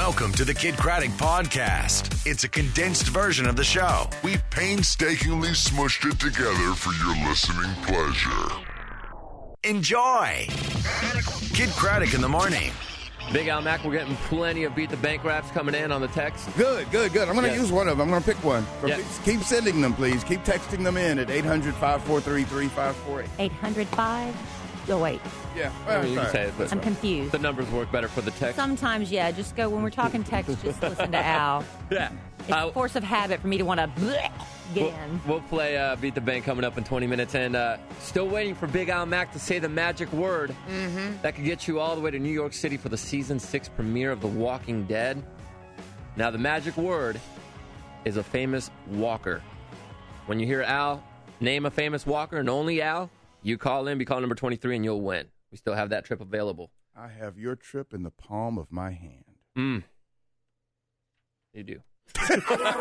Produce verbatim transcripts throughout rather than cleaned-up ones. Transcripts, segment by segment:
Welcome to the Kid Craddock Podcast. It's a condensed version of the show. We painstakingly smushed it together for your listening pleasure. Enjoy. Kid Craddock in the morning. Big Al Mac, we're getting plenty of Beat the Bank raps coming in on the text. Good, good, good. I'm going to Yes. use one of them. I'm going to pick one. So Yeah. keep, keep sending them, please. Keep texting them in at eight hundred, five four three, three five four eight. eight hundred five Oh, wait. Yeah. I mean, you can sorry. say it, but I'm confused. the numbers work better for the text. Sometimes, yeah, just go, when we're talking text, just listen to Al. Yeah. It's Uh, a force of habit for me to want to get we'll, in. we'll play uh, Beat the Bank coming up in twenty minutes. And uh, still waiting for Big Al Mac to say the magic word Mm-hmm. that could get you all the way to New York City for the season six premiere of The Walking Dead. Now, the magic word is a famous walker. When you hear Al name a famous walker, and only Al, you call in, be call number twenty-three, and you'll win. We still have that trip available. I have your trip in the palm of my hand. Mm. You do. A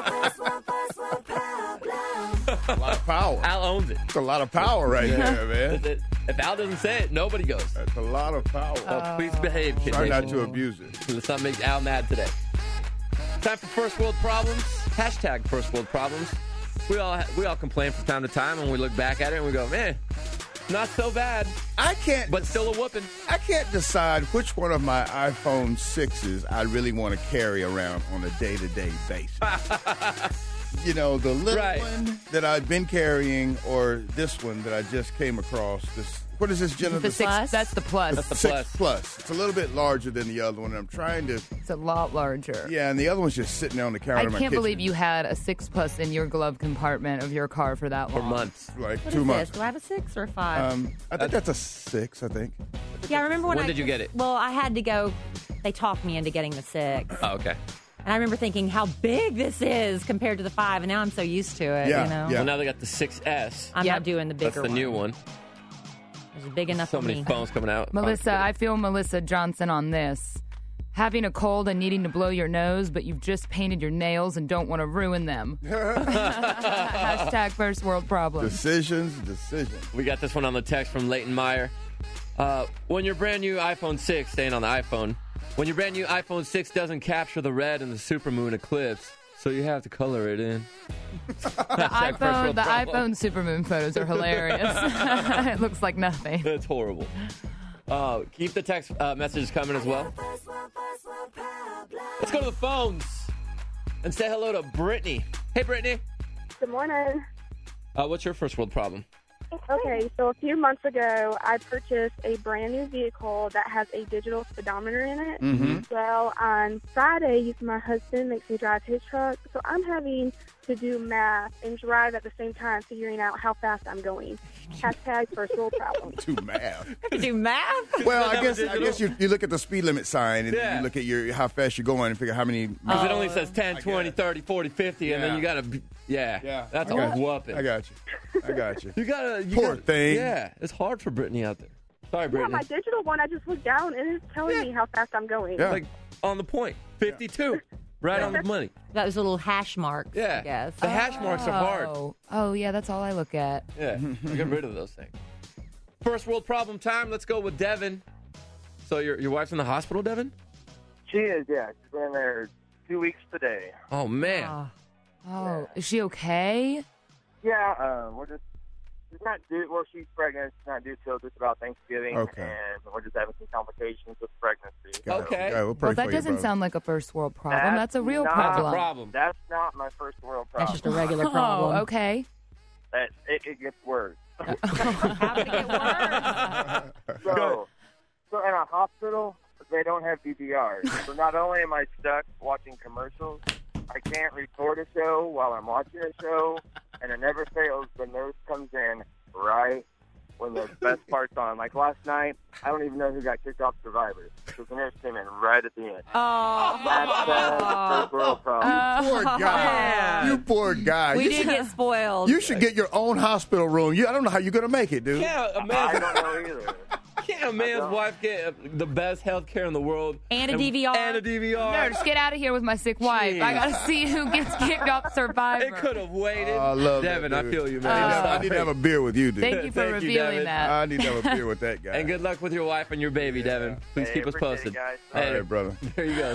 lot of power. Al owns it. That's a lot of power right there, man. If Al doesn't say it, nobody goes. That's a lot of power. Oh, please behave, Kid Try not Nation. to abuse it. Let's not make Al mad today. Time for first world problems. Hashtag first world problems. We all we all complain from time to time, and we look back at it and we go, man, not so bad, I can't, but still a whooping. I can't decide which one of my iPhone sixes I really want to carry around on a day-to-day basis. You know, the little Right. one that I've been carrying, or this one that I just came across. This, what is this, Jenna? The six, plus? that's the plus. That's the six plus. plus. It's a little bit larger than the other one. And I'm trying to, It's a lot larger. yeah, and the other one's just sitting there on the counter I in my can't kitchen. believe you had a six plus in your glove compartment of your car for that For long. months. Like What two is months. this? Do I have a six or a five? Um, I think that's a six, I think. yeah, I remember when When I did you get it? Well, I had to go. They talked me into getting the six. Oh, okay. And I remember thinking how big this is compared to the five, and now I'm so used to it, Yeah, you know? yeah. Well, now they got the six S. I'm Yep. not doing the bigger That's the new one. It's big enough So for many me. phones coming out. Melissa, I feel Melissa Johnson on this. Having a cold and needing to blow your nose, but you've just painted your nails and don't want to ruin them. Hashtag first world problem. Decisions, decisions. We got this one on the text from Leighton Meyer. Uh, when your brand new iPhone six, staying on the iPhone, when your brand new iPhone six doesn't capture the red in the supermoon eclipse, so you have to color it in. The iPhone, the iPhone supermoon photos are hilarious. It looks like nothing. That's horrible. Uh, keep the text uh, messages coming as well. Let's go to the phones and say hello to Brittany. Hey, Brittany. Good morning. Uh, what's your first world problem? Okay, so a few months ago, I purchased a brand new vehicle that has a digital speedometer in it. Mm-hmm. Well, on Fridays, my husband makes me drive his truck, so I'm having to do math and drive at the same time, figuring out how fast I'm going. Hashtag first world problem. Do math. Do math? Well, I That guess was I guess you, you look at the speed limit sign and Yeah. you look at your how fast you're going and figure how many. Because it only says ten, I twenty, guess. thirty, forty, fifty, and then Yeah. you got to, yeah, Yeah, that's I a got you. whooping. I got you. I got you. You got to, you Poor gotta- thing. Yeah, it's hard for Brittany out there. Sorry, Yeah, Brittany. my digital one, I just looked down and it's telling me how fast I'm going. Yeah. Like, on the point. fifty-two. Right on the money. That was little hash marks, Yeah. I guess. The hash marks are hard. Oh, oh yeah, that's all I look at. Yeah, get rid of those things. First world problem time. Let's go with Devin. So your your wife's in the hospital, Devin? She is, yeah. She's been there two weeks today. Oh man. Oh. Oh, is she okay? Yeah, um, we're just, she's not due, well, she's pregnant. She's not due till just about Thanksgiving. Okay. And we're just having some complications with pregnancy. Got it. Okay. Got it. We'll pray Well, that for you, doesn't brother. sound like a first world problem. That's That's, a real not- That's a problem. problem. That's not my first world problem. That's just a regular problem. Oh, okay. That, it, it gets worse. How did it get worse? So, so in a hospital, they don't have D V Rs. So not only am I stuck watching commercials, I can't record a show while I'm watching a show, and it never fails. The nurse comes in right when the best part's on. Like last night, I don't even know who got kicked off Survivor because the nurse came in right at the end. Oh. That's the first world problem. Poor guy. You poor guy. We you, did should, get spoiled. you should get your own hospital room. You, I don't know how you're going to make it, dude. Yeah, a I man's, don't know either. can't a man's wife get the best health care in the world? And a D V R. And a D V R. No, just get out of here with my sick wife. I gotta see who gets kicked off Survivor. It could have waited. Oh, I love Devin, that, I dude. feel you, I man. need, to, I need to have a beer with you, dude. Thank you for Thank you, revealing Devin. that. I need to have a beer with that guy. And good luck with your wife and your baby, Devin. Please Hey, keep us appreciate posted. it, guys. All Hey, right, brother. there you go.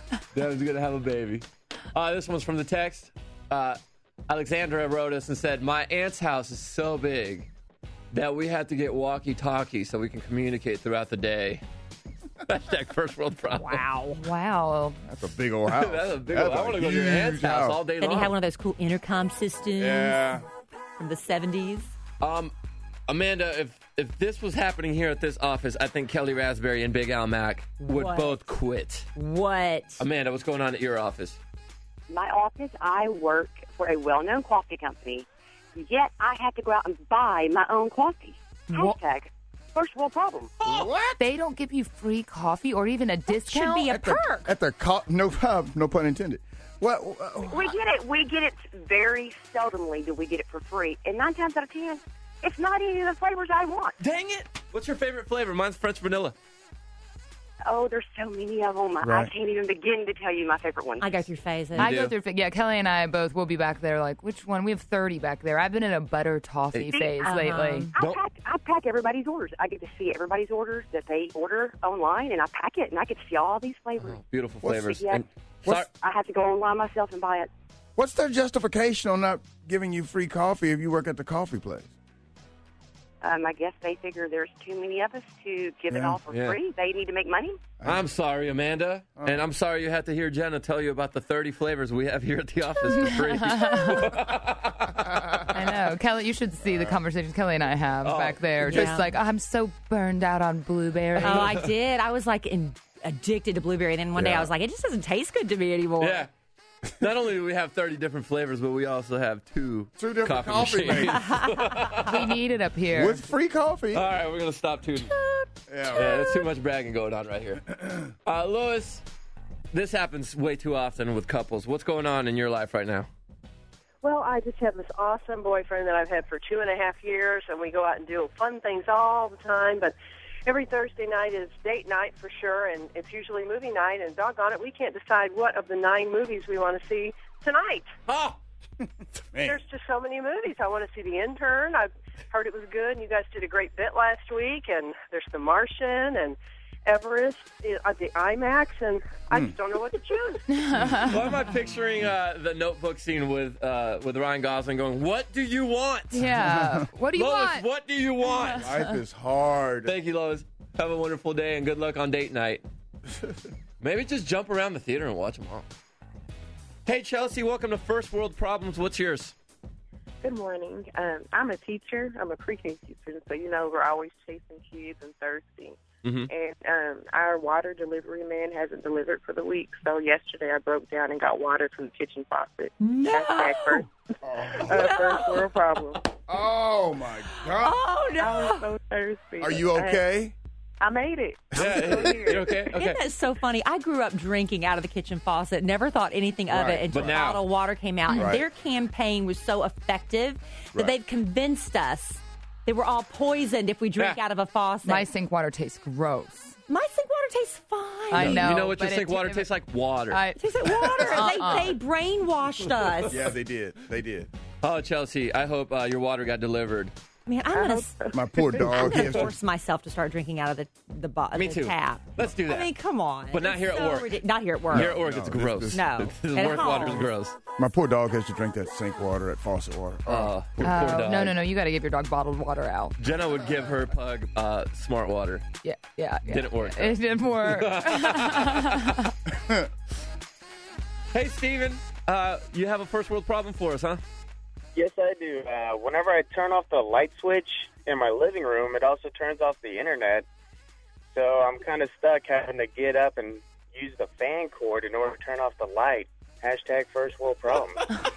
Dad's going to have a baby. Uh, this one's from the text. Uh, Alexandra wrote us and said, my aunt's house is so big that we had to get walkie-talkies so we can communicate throughout the day. Hashtag first world problem. Wow. Wow. That's a big old house. That's a big That's old, I a want to go to your huge aunt's house all day Then long. he had one of those cool intercom systems Yeah. from the seventies. Um, Amanda, if if this was happening here at this office, I think Kelly Raspberry and Big Al Mack would What? both quit. What? Amanda, what's going on at your office? My office, I work for a well-known coffee company, yet I have to go out and buy my own coffee. What? Hashtag first world problem. What? They don't give you free coffee or even a discount? Should be a At the, perk. at the co- no, uh, no pun intended. What? We get it. We get it very seldomly. Do we get it for free? And nine times out of ten, it's not any of the flavors I want. Dang it! What's your favorite flavor? Mine's French vanilla. Oh, there's so many of them. I Right. can't even begin to tell you my favorite one. I go through phases. I do. go through, fi- yeah, Kelly and I both will be back there like, which one? We have thirty back there. I've been in a butter toffee Hey. phase Uh-huh. lately. I pack, I pack everybody's orders. I get to see everybody's orders that they order online, and I pack it, and I get to see all these flavors. Beautiful What's- flavors. yeah. And What's- sorry- I have to go online myself and buy it. What's their justification on not giving you free coffee if you work at the coffee place? Um, I guess they figure there's too many of us to give it Yeah. all for Yeah. free. They need to make money. I'm sorry, Amanda. And I'm sorry you had to hear Jenna tell you about the thirty flavors we have here at the office for free. I know. Kelly, you should see the conversations Kelly and I have Oh, back there. yeah. Just like, I'm so burned out on blueberry. Oh, I did. I was like in, addicted to blueberry. And then one day Yeah. I was like, it just doesn't taste good to me anymore. Yeah. Not only do we have thirty different flavors, but we also have two, Two different coffee, coffee machines. we need it up here. With free coffee. All right, we're going to stop tooting. yeah, Yeah, there's too much bragging going on right here. Uh, Lois, this happens way too often with couples. What's going on in your life right now? Well, I just have this awesome boyfriend that I've had for two and a half years, and we go out and do fun things all the time. But every Thursday night is date night for sure, and it's usually movie night. And doggone it, we can't decide what of the nine movies we want to see tonight. Oh, There's just so many movies. I want to see The Intern. I've heard it was good, and you guys did a great bit last week. And there's The Martian and Everest at the IMAX, and I just don't know what to choose. why am I picturing uh, the Notebook scene with uh, with Ryan Gosling going, "What do you want?" Yeah. What do you Lois, want? what do you want? Life is hard. Thank you, Lois. Have a wonderful day and good luck on date night. Maybe just jump around the theater and watch them all. Hey, Chelsea, welcome to First World Problems. What's yours? Good morning. Um, I'm a teacher. I'm a pre-K teacher, so you know we're always chasing kids and thirsty. Mhm. And um, our water delivery man hasn't delivered for the week, so yesterday I broke down and got water from the kitchen faucet. No. Hashtag first, uh, first world problem. Oh my God. Oh, I no. was so thirsty. Are you okay? I, I made it. Yeah, you okay? Okay. Isn't that so funny? I grew up drinking out of the kitchen faucet, never thought anything of Right. it until But now- bottled water came out. And Right. their campaign was so effective that Right. they've convinced us that we're all poisoned if we drink Yeah. out of a faucet. My sink water tastes gross. My sink water tastes fine. I know. You know what your but it sink water ta- tastes like? Water. I, It tastes like water. Uh-uh. they, they brainwashed us. Yeah, they did. They did. Oh, Chelsea, I hope uh, your water got delivered. Man, I'm gonna, My poor I'm dog. He gonna has to- force myself to start drinking out of the the, bo- Me the too. tap. Let's do that. I mean, come on. But not It's here at so work. ridic- Not here at work. Here at work, No, it's this- gross. this- No. This At work water is home. gross. My poor dog has to drink that sink water, that faucet water. Uh, poor Oh, dog. no, no, no. You got to give your dog bottled water out. Jenna would give her pug uh, smart water. Yeah, yeah. yeah. Didn't work. It didn't work. Hey, Steven, uh, you have a first world problem for us, huh? Yes, I do. Uh, whenever I turn off the light switch in my living room, it also turns off the internet. So I'm kind of stuck having to get up and use the fan cord in order to turn off the light. Hashtag first world problem.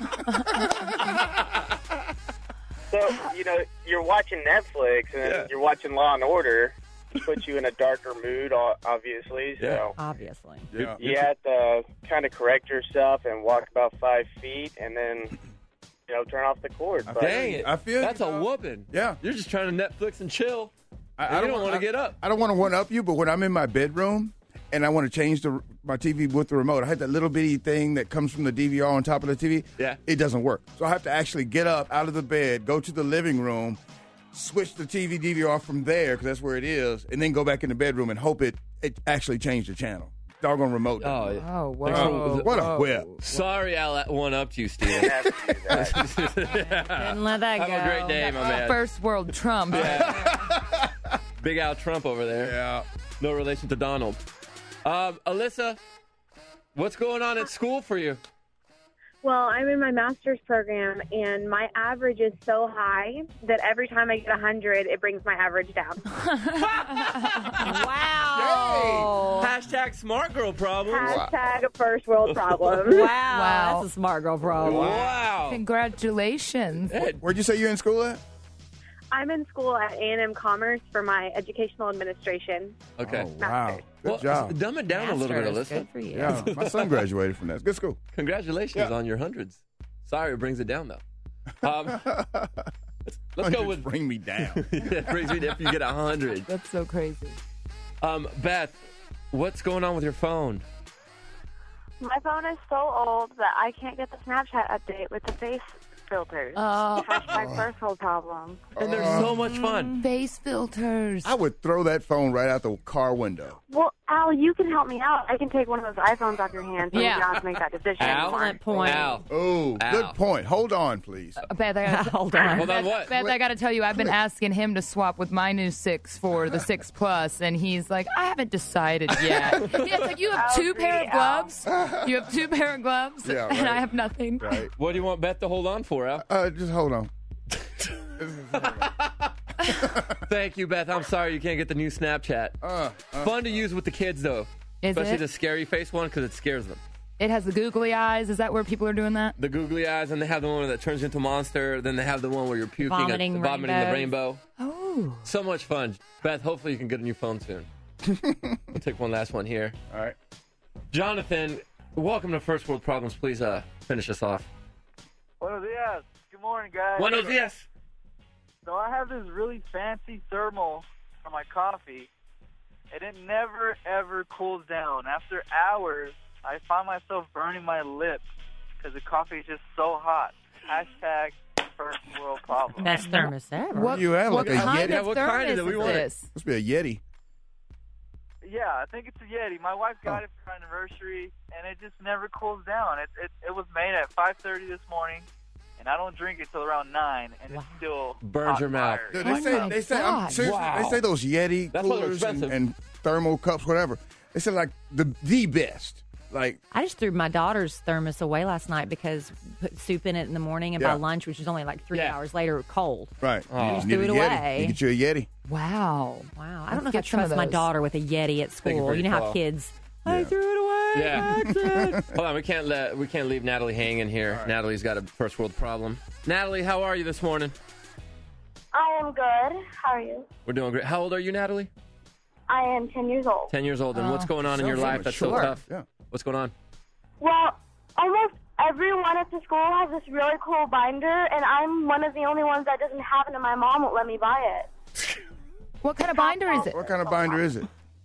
So, you know, you're watching Netflix and Yeah. you're watching Law and Order. It puts you in a darker mood, o- obviously. So Yeah. Obviously. Yeah. you have to kind of correct yourself and walk about five feet and then, you know, turn off the cord. But Dang it. I feel That's you, a dog. whooping. Yeah. You're just trying to Netflix and chill. I, And you don't want to I- get up. I don't want to one up you, but when I'm in my bedroom and I want to change the my T V with the remote, I had that little bitty thing that comes from the D V R on top of the T V. Yeah. It doesn't work. So I have to actually get up out of the bed, go to the living room, switch the T V D V R from there because that's where it is, and then go back in the bedroom and hope it it actually changed the channel. doggone remote. Oh, yeah. Oh, whoa. Uh, what a whoa. whip. Sorry, Al one up to you, Steven. Have to do that. Didn't let that Have go. a great day, my man. First world Trump. Big Al Trump over there. Yeah. No relation to Donald. Um, Alyssa, what's going on at school for you? Well, I'm in my master's program, and my average is so high that every time I get one hundred, it brings my average down. Wow. Hashtag smart girl problem. Hashtag a first world problem. Wow. Wow. That's a smart girl problem. Wow. Congratulations. Where'd you say you're in school at? I'm in school at A and M Commerce for my educational administration. Okay. Oh, wow. Good Well, job. dumb it down a little bit, Masters, Alyssa. Good for you. Yeah, my son graduated from that. It's good school. Congratulations Yeah. on your hundreds. Sorry, it brings it down, though. Um, let's let's go with... Bring me down. It brings me down if you get a hundred. That's so crazy. Um, Beth, what's going on with your phone? My phone is so old that I can't get the Snapchat update with the face filters. Oh. Hashtag first world problem. And they're so much fun. Face filters. I would throw that phone right out the car window. Well, Al, you can help me out. I can take one of those iPhones off your hands so Yeah. you don't have to make that decision Al? anymore. Excellent point. Al. Oh, Ow. good point. Hold on, please. Beth, I gotta, Hold on. Hold on, what? Beth, I got to tell you, I've been asking him to swap with my new six for the six plus, and he's like, I haven't decided yet. Yeah, it's like you have two pair of gloves. You have two pair of gloves, Yeah, and I right. have nothing. Right. What do you want Beth to hold on for, Al? Uh, just hold on. Thank you, Beth. I'm sorry you can't get the new Snapchat. Uh, uh, Fun to use with the kids, though. Is Especially it? the scary face one because it scares them. It has the googly eyes. Is that where people are doing that? The googly eyes, and they have the one that turns into a monster. Then they have the one where you're puking, Vomiting and vomiting the rainbows. rainbow. Oh. So much fun. Beth, hopefully you can get a new phone soon. We'll take one last one here. all right. Jonathan, welcome to First World Problems. Please uh, finish us off. Buenos dias. Good morning, guys. Buenos dias. So I have this really fancy thermal for my coffee, and it never, ever cools down. After hours, I find myself burning my lips because the coffee is just so hot. Hashtag first world problem. Best thermos ever. What, you have, what like a kind Yeti? of What thermos kind is it? We is want it. this? Must be a Yeti. Yeah, I think it's a Yeti. My wife got it for our anniversary, and it just never cools down. It it, it was made at five thirty this morning, and I don't drink it till around nine, and it's still Burns hot your mouth. fire. Dude, Oh they say my they say I'm God. seriously, Wow. they say those Yeti That's why they're coolers and, expensive. and thermal cups, whatever. They say like the the best. Like I just threw my daughter's thermos away last night because put soup in it in the morning, and by Yeah. lunch, which was only like three Yeah. hours later, cold. right. Oh. You Just need threw a it Yeti. away. You get you a Yeti. Wow. Wow. I Let's don't know if I get some of trust my those. daughter with a Yeti at Thank you school. for You your know how call. kids, I Yeah. threw it away. Yeah. That's it. Hold on, we can't let we can't leave Natalie hanging here. Natalie's got a first world problem. Natalie, how are you this morning? I am good. How are you? We're doing great. How old are you, Natalie? I am ten years old. Ten years old. And what's Oh. going on in your Sounds life like that's short. so tough? Yeah. What's going on? Well, almost everyone at the school has this really cool binder, and I'm one of the only ones that doesn't have it, and my mom won't let me buy it. What kind of binder is it? What kind of binder is it?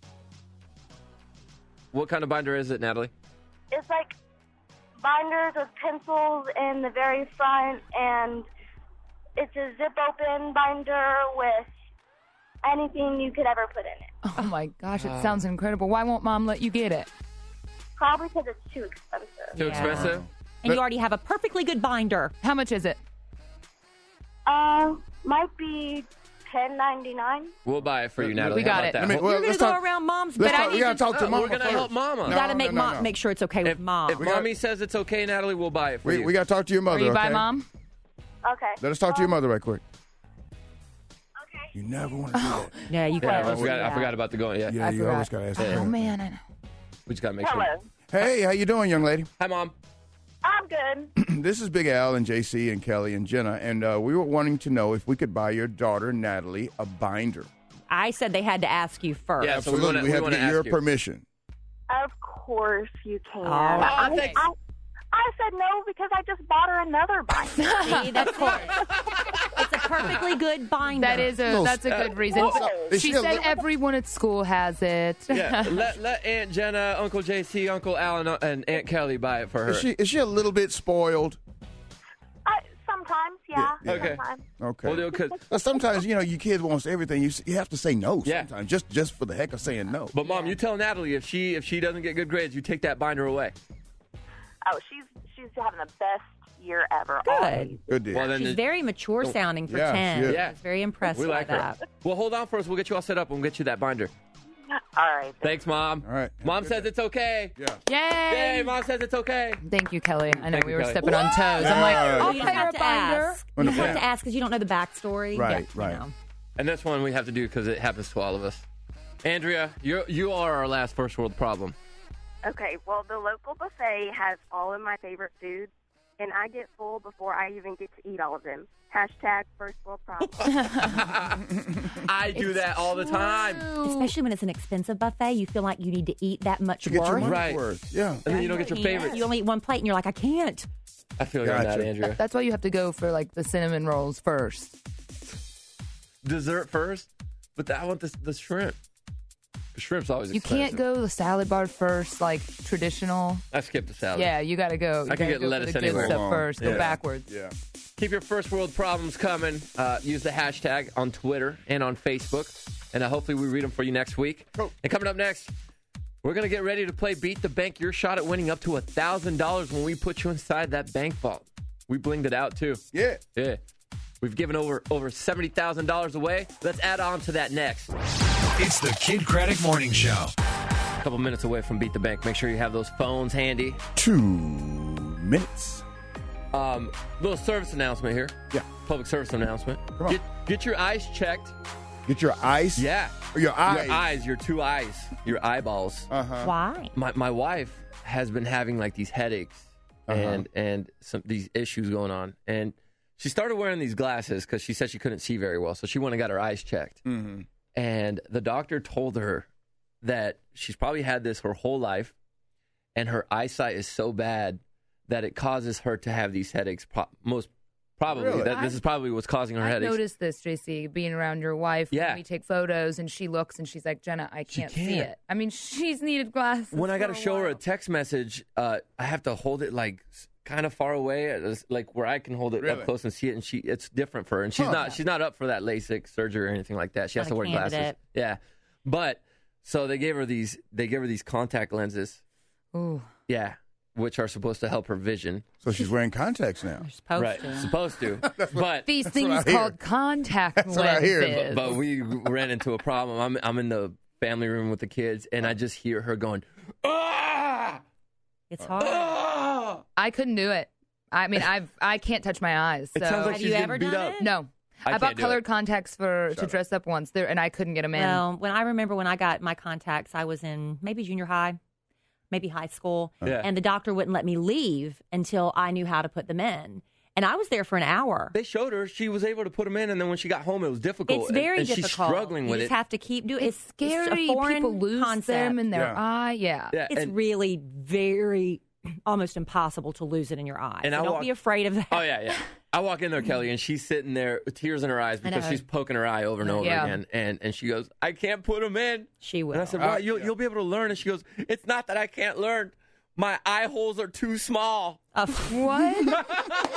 What kind of binder is it, Natalie? It's like binders with pencils in the very front, and it's a zip-open binder with anything you could ever put in it. Oh my gosh, it sounds incredible. Why won't mom let you get it? Probably because it's too expensive. Too Yeah. expensive? And you already have a perfectly good binder. How much is it? Uh, might be ten ninety-nine. We'll buy it for you, Natalie. We How got about it. that? Let me- Ho- well, You're going let's to go talk- around mom's, Let's but I talk, need we gotta to, talk to Oh, mama. we're gonna first. help mama. No, you got to make no, no, mom no. make sure it's okay with if mom. if We got- mommy says it's okay, Natalie, we'll buy it for We, you. we got to talk to your mother. Are you by okay? mom? Okay. Let us talk to your mother right quick. Okay. You never want to do that. yeah, you yeah, got I forgot, I forgot about the going. Yeah. Yeah, I you forgot. always got to ask. Oh her. man, I know. We just got to make sure. Hello. Hey, how you doing, young lady? Hi, Mom. I'm good. This is Big Al and J C and Kelly and Jenna, and uh, we were wanting to know if we could buy your daughter Natalie a binder. I said they had to ask you first. Yeah, so we Absolutely, wanna- we, we have to wanna get your ask you. permission. Of course you can. Oh, I, thanks. I, I said no because I just bought her another binder. See, that's it. It's a perfectly good binder. That is a Little- that's a good reason. Well, is She she a said little- everyone at school has it. Yeah, let, let Aunt Jenna, Uncle J C, Uncle Al, and, and Aunt Kelly buy it for her. Is she is she a little bit spoiled? I, sometimes, Yeah. Yeah. Okay. sometimes. Okay. We'll do it 'cause- But sometimes, you know, your kid wants everything. You s- you have to say no Yeah. sometimes, just just for the heck of saying no. But mom, you tell Natalie if she if she doesn't get good grades, you take that binder away. Oh, she's she's having the best year ever. Good. Good deal. Well, then She's it- very mature sounding for Yeah, ten. she is. Yeah. I was very impressed we by like her. that. Well, hold on for us. We'll get you all set up and we'll get you that binder. All right. Thanks, mom. All right. Mom says it's okay. Yeah. Yay! Yay, mom says it's okay. Thank you, Kelly. I know Thank we you, were Kelly. stepping on toes. I'm like, Yeah. I'll you pay just her have a to binder. ask. You just have Yeah. to ask because you don't know the backstory. Right, Yeah, you right. know. And this one we have to do because it happens to all of us. Andrea, you you are our last first world problem. Okay, well, the local buffet has all of my favorite foods, and I get full before I even get to eat all of them. Hashtag first world problem. I do that all the time. Especially when it's an expensive buffet, you feel like you need to eat that much To get your worth. money Right. worth. Yeah. And then you don't get your can't. favorites. You only eat one plate, and you're like, I can't. I feel like that, Gotcha. Andrea. That's why you have to go for like the cinnamon rolls first. Dessert first, but I want the the shrimp. The shrimp's always You expensive. can't go the salad bar first, like traditional. I skipped the salad. Yeah, you got to go. You I can gotta get go for lettuce the good anywhere. stuff Go on. first. Yeah. Go backwards. Yeah. Keep your first world problems coming. Uh, use the hashtag on Twitter and on Facebook. And uh, hopefully we read them for you next week. Cool. And coming up next, we're going to get ready to play Beat the Bank. Your shot at winning up to one thousand dollars when we put you inside that bank vault. We blinged it out, too. Yeah. Yeah. We've given over over seventy thousand dollars away. Let's add on to that next. It's the Kid Craddock Morning Show. A couple minutes away from Beat the Bank. Make sure you have those phones handy. Two minutes. Um, little service announcement here. Yeah. Public service announcement. Come on. Get, get your eyes checked. Get your eyes. Yeah. Or your eyes. Your eyes, your two eyes, your eyeballs. Uh-huh. Why? My my wife has been having like these headaches Uh-huh. and and some these issues going on, and she started wearing these glasses because she said she couldn't see very well, so she went and got her eyes checked. Mm-hmm. And the doctor told her that she's probably had this her whole life, and her eyesight is so bad that it causes her to have these headaches. Pro- most probably, Really? that this is probably what's causing her I've headaches. noticed this, J C, being around your wife. Yeah. When we take photos and she looks and she's like, Jenna, I She can't, see can't. it. I mean, she's needed glasses. When I got to for a show her a while. text message, uh, I have to hold it like kind of far away, it's like where I can hold it Really? up close and see it, and she it's different for her, and she's Huh. not she's not up for that LASIK surgery or anything like that. She has Not to a wear glasses. candidate. Yeah, but so they gave her these they gave her these contact lenses. Ooh. Yeah, which are supposed to help her vision. So she's wearing contacts now. You're supposed right, to. supposed to, but These what things I hear. called contact That's what I hear. lenses. but we ran into a problem. I'm I'm in the family room with the kids, and I just hear her going, ah, It's hard. ah. I couldn't do it. I mean, I've I can't touch my eyes. It So. sounds like Have she's you getting ever beat done up. it? No. I I, can't bought do colored it. contacts for Shut to up. dress up once there, and I couldn't get them in. Well, when I remember when I got my contacts, I was in maybe junior high, maybe high school, Yeah. and the doctor wouldn't let me leave until I knew how to put them in. And I was there for an hour. They showed her she was able to put them in, and then when she got home, it was difficult. It's and- very and, difficult. She's struggling you with just it. have to keep doing. It's scary. a foreign People lose concept. them in their Yeah. eye. Yeah. yeah, It's and- really very almost impossible to lose it in your eye. And so I don't walk- be afraid of that. oh yeah, yeah. I walk in there, Kelly, and she's sitting there with tears in her eyes I because know. she's poking her eye over and over Yeah. again, and and she goes, "I can't put them in." She will. And I said, Uh, "Well, you'll yeah. you'll be able to learn." And she goes, "It's not that I can't learn. My eye holes are too small." Uh, What?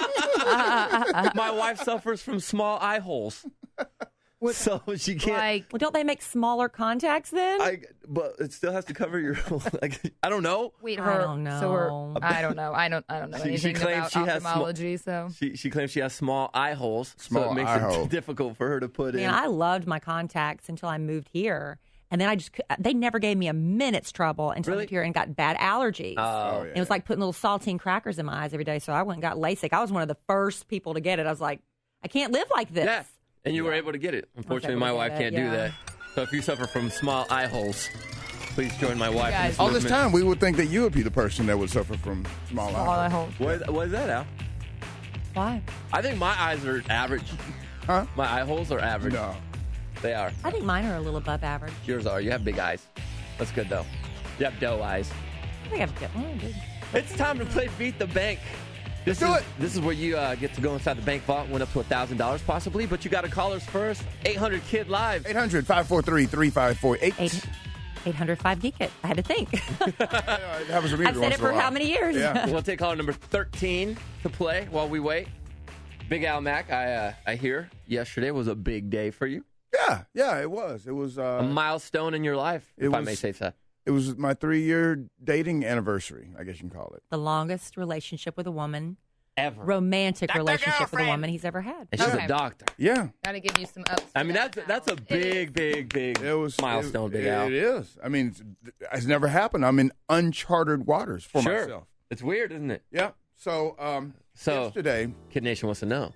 My wife suffers from small eye holes, so she can't. like, well, don't they make smaller contacts then? I, but it still has to cover your. Like, I don't know. wait, I her. don't So her. know. I don't know. I don't. I don't know She- she anything claims about she has small- ophthalmology. so She she claims she has small eye holes, so Small it makes eye it hole. difficult for her to put in. Man, I loved my contacts until I moved here. And then I just, cou- they never gave me a minute's trouble until Really? I moved here and got bad allergies. Oh, yeah. It was like putting little saltine crackers in my eyes every day. So I went and got LASIK. I was one of the first people to get it. I was like, I can't live like this. Yeah, and you were able to get it. Unfortunately, able my to wife get it, can't do yeah. that. So if you suffer from small eye holes, please join my wife. in guys- this All this movement. time, we would think that you would be the person that would suffer from small all I eyes. hope. What is, what is that, Al? Why? I think my eyes are average. Huh? My eye holes are average. No. They are. I think mine are a little above average. Yours are. You have big eyes. That's good though. You have doe eyes. I think I've got one. Good. It's time to play Beat the Bank. This Let's do is, it. This is where you uh, get to go inside the bank vault, win up to one thousand dollars possibly, but you got to call us first. eight hundred Kid Live. eight hundred, five four three, three five four eight. Eight, eight hundred five Geek It. I had to think. It happens to me I've every said once it in a for how while. many years? Yeah. We'll take caller number thirteen to play while we wait. Big Al Mack, I uh, I hear yesterday was a big day for you. Yeah, yeah, it was. It was uh, a milestone in your life, if was, I may say so. It was my three-year dating anniversary, I guess you can call it. The longest relationship with a woman ever, romantic Doctor relationship girlfriend. with a woman he's ever had. And she's Okay. a doctor. Yeah. Got to give you some ups. I mean, that's that's a big, big, big It was milestone, it, Big it, Al. It is. I mean, it's, it's never happened. I'm in uncharted waters for Sure. myself. It's weird, isn't it? Yeah. So, um, So yesterday, Kid Nation wants to know.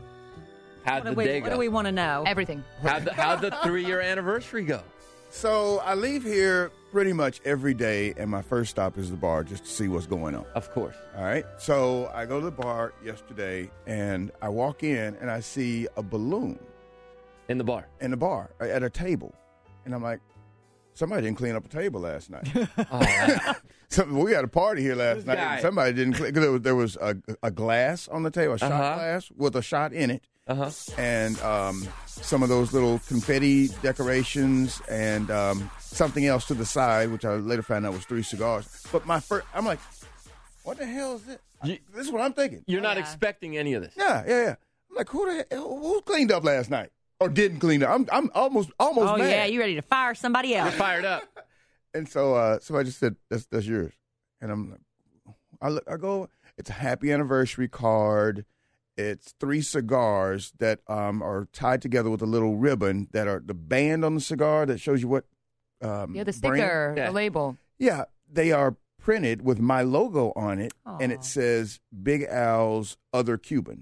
How'd What do the we, day what go? do we want to know? Everything. How'd the, how'd the three-year anniversary go? So I leave here pretty much every day, and my first stop is the bar just to see what's going on. Of course. All right. So I go to the bar yesterday, and I walk in, and I see a balloon in the bar. In the bar at a table, and I'm like, somebody didn't clean up a table last night. Oh, so we had a party here last This night. guy. And somebody didn't clean because there was, there was a, a glass on the table, a shot Uh-huh. glass with a shot in it. Uh-huh. And um, some of those little confetti decorations and um, something else to the side, which I later found out was three cigars. But my first, I'm like, what the hell is this? You- this is what I'm thinking. You're not Yeah. expecting any of this. Yeah, yeah, yeah. I'm like, who the hell, who cleaned up last night or didn't clean up? I'm, I'm almost, almost Oh, mad. yeah, you ready to fire somebody else. You're fired up. And so uh, somebody just said, that's, that's yours. And I'm like, I, look, I go, it's a happy anniversary card. It's three cigars that um, are tied together with a little ribbon that are the band on the cigar that shows you what um, Yeah, the brand. sticker, Yeah. the label. Yeah, they are printed with my logo on it, and Aw. it says Big Al's Other Cuban.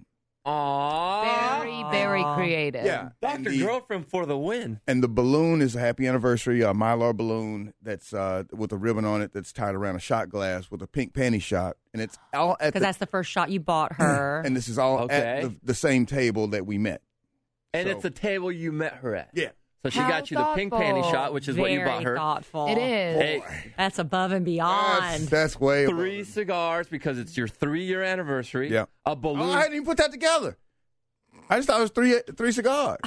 Aww. Very, very Aw. creative. Yeah. And Doctor the, Girlfriend for the win. and the balloon is a happy anniversary, a Mylar balloon that's uh, with a ribbon on it that's tied around a shot glass with a pink panty shot. And it's all at Because the that's the first shot you bought her. and this is all Okay. at the, the same table that we met. And So- it's the table you met her at. Yeah. So she How got you the pink panty thoughtful. shot, which is what you Very bought her. thoughtful. It is. Hey, That's above and That's, beyond. that's way above three it. cigars because it's your three-year anniversary. Yeah. A Oh, balloon. I hadn't even put that together. I just thought it was three three cigars.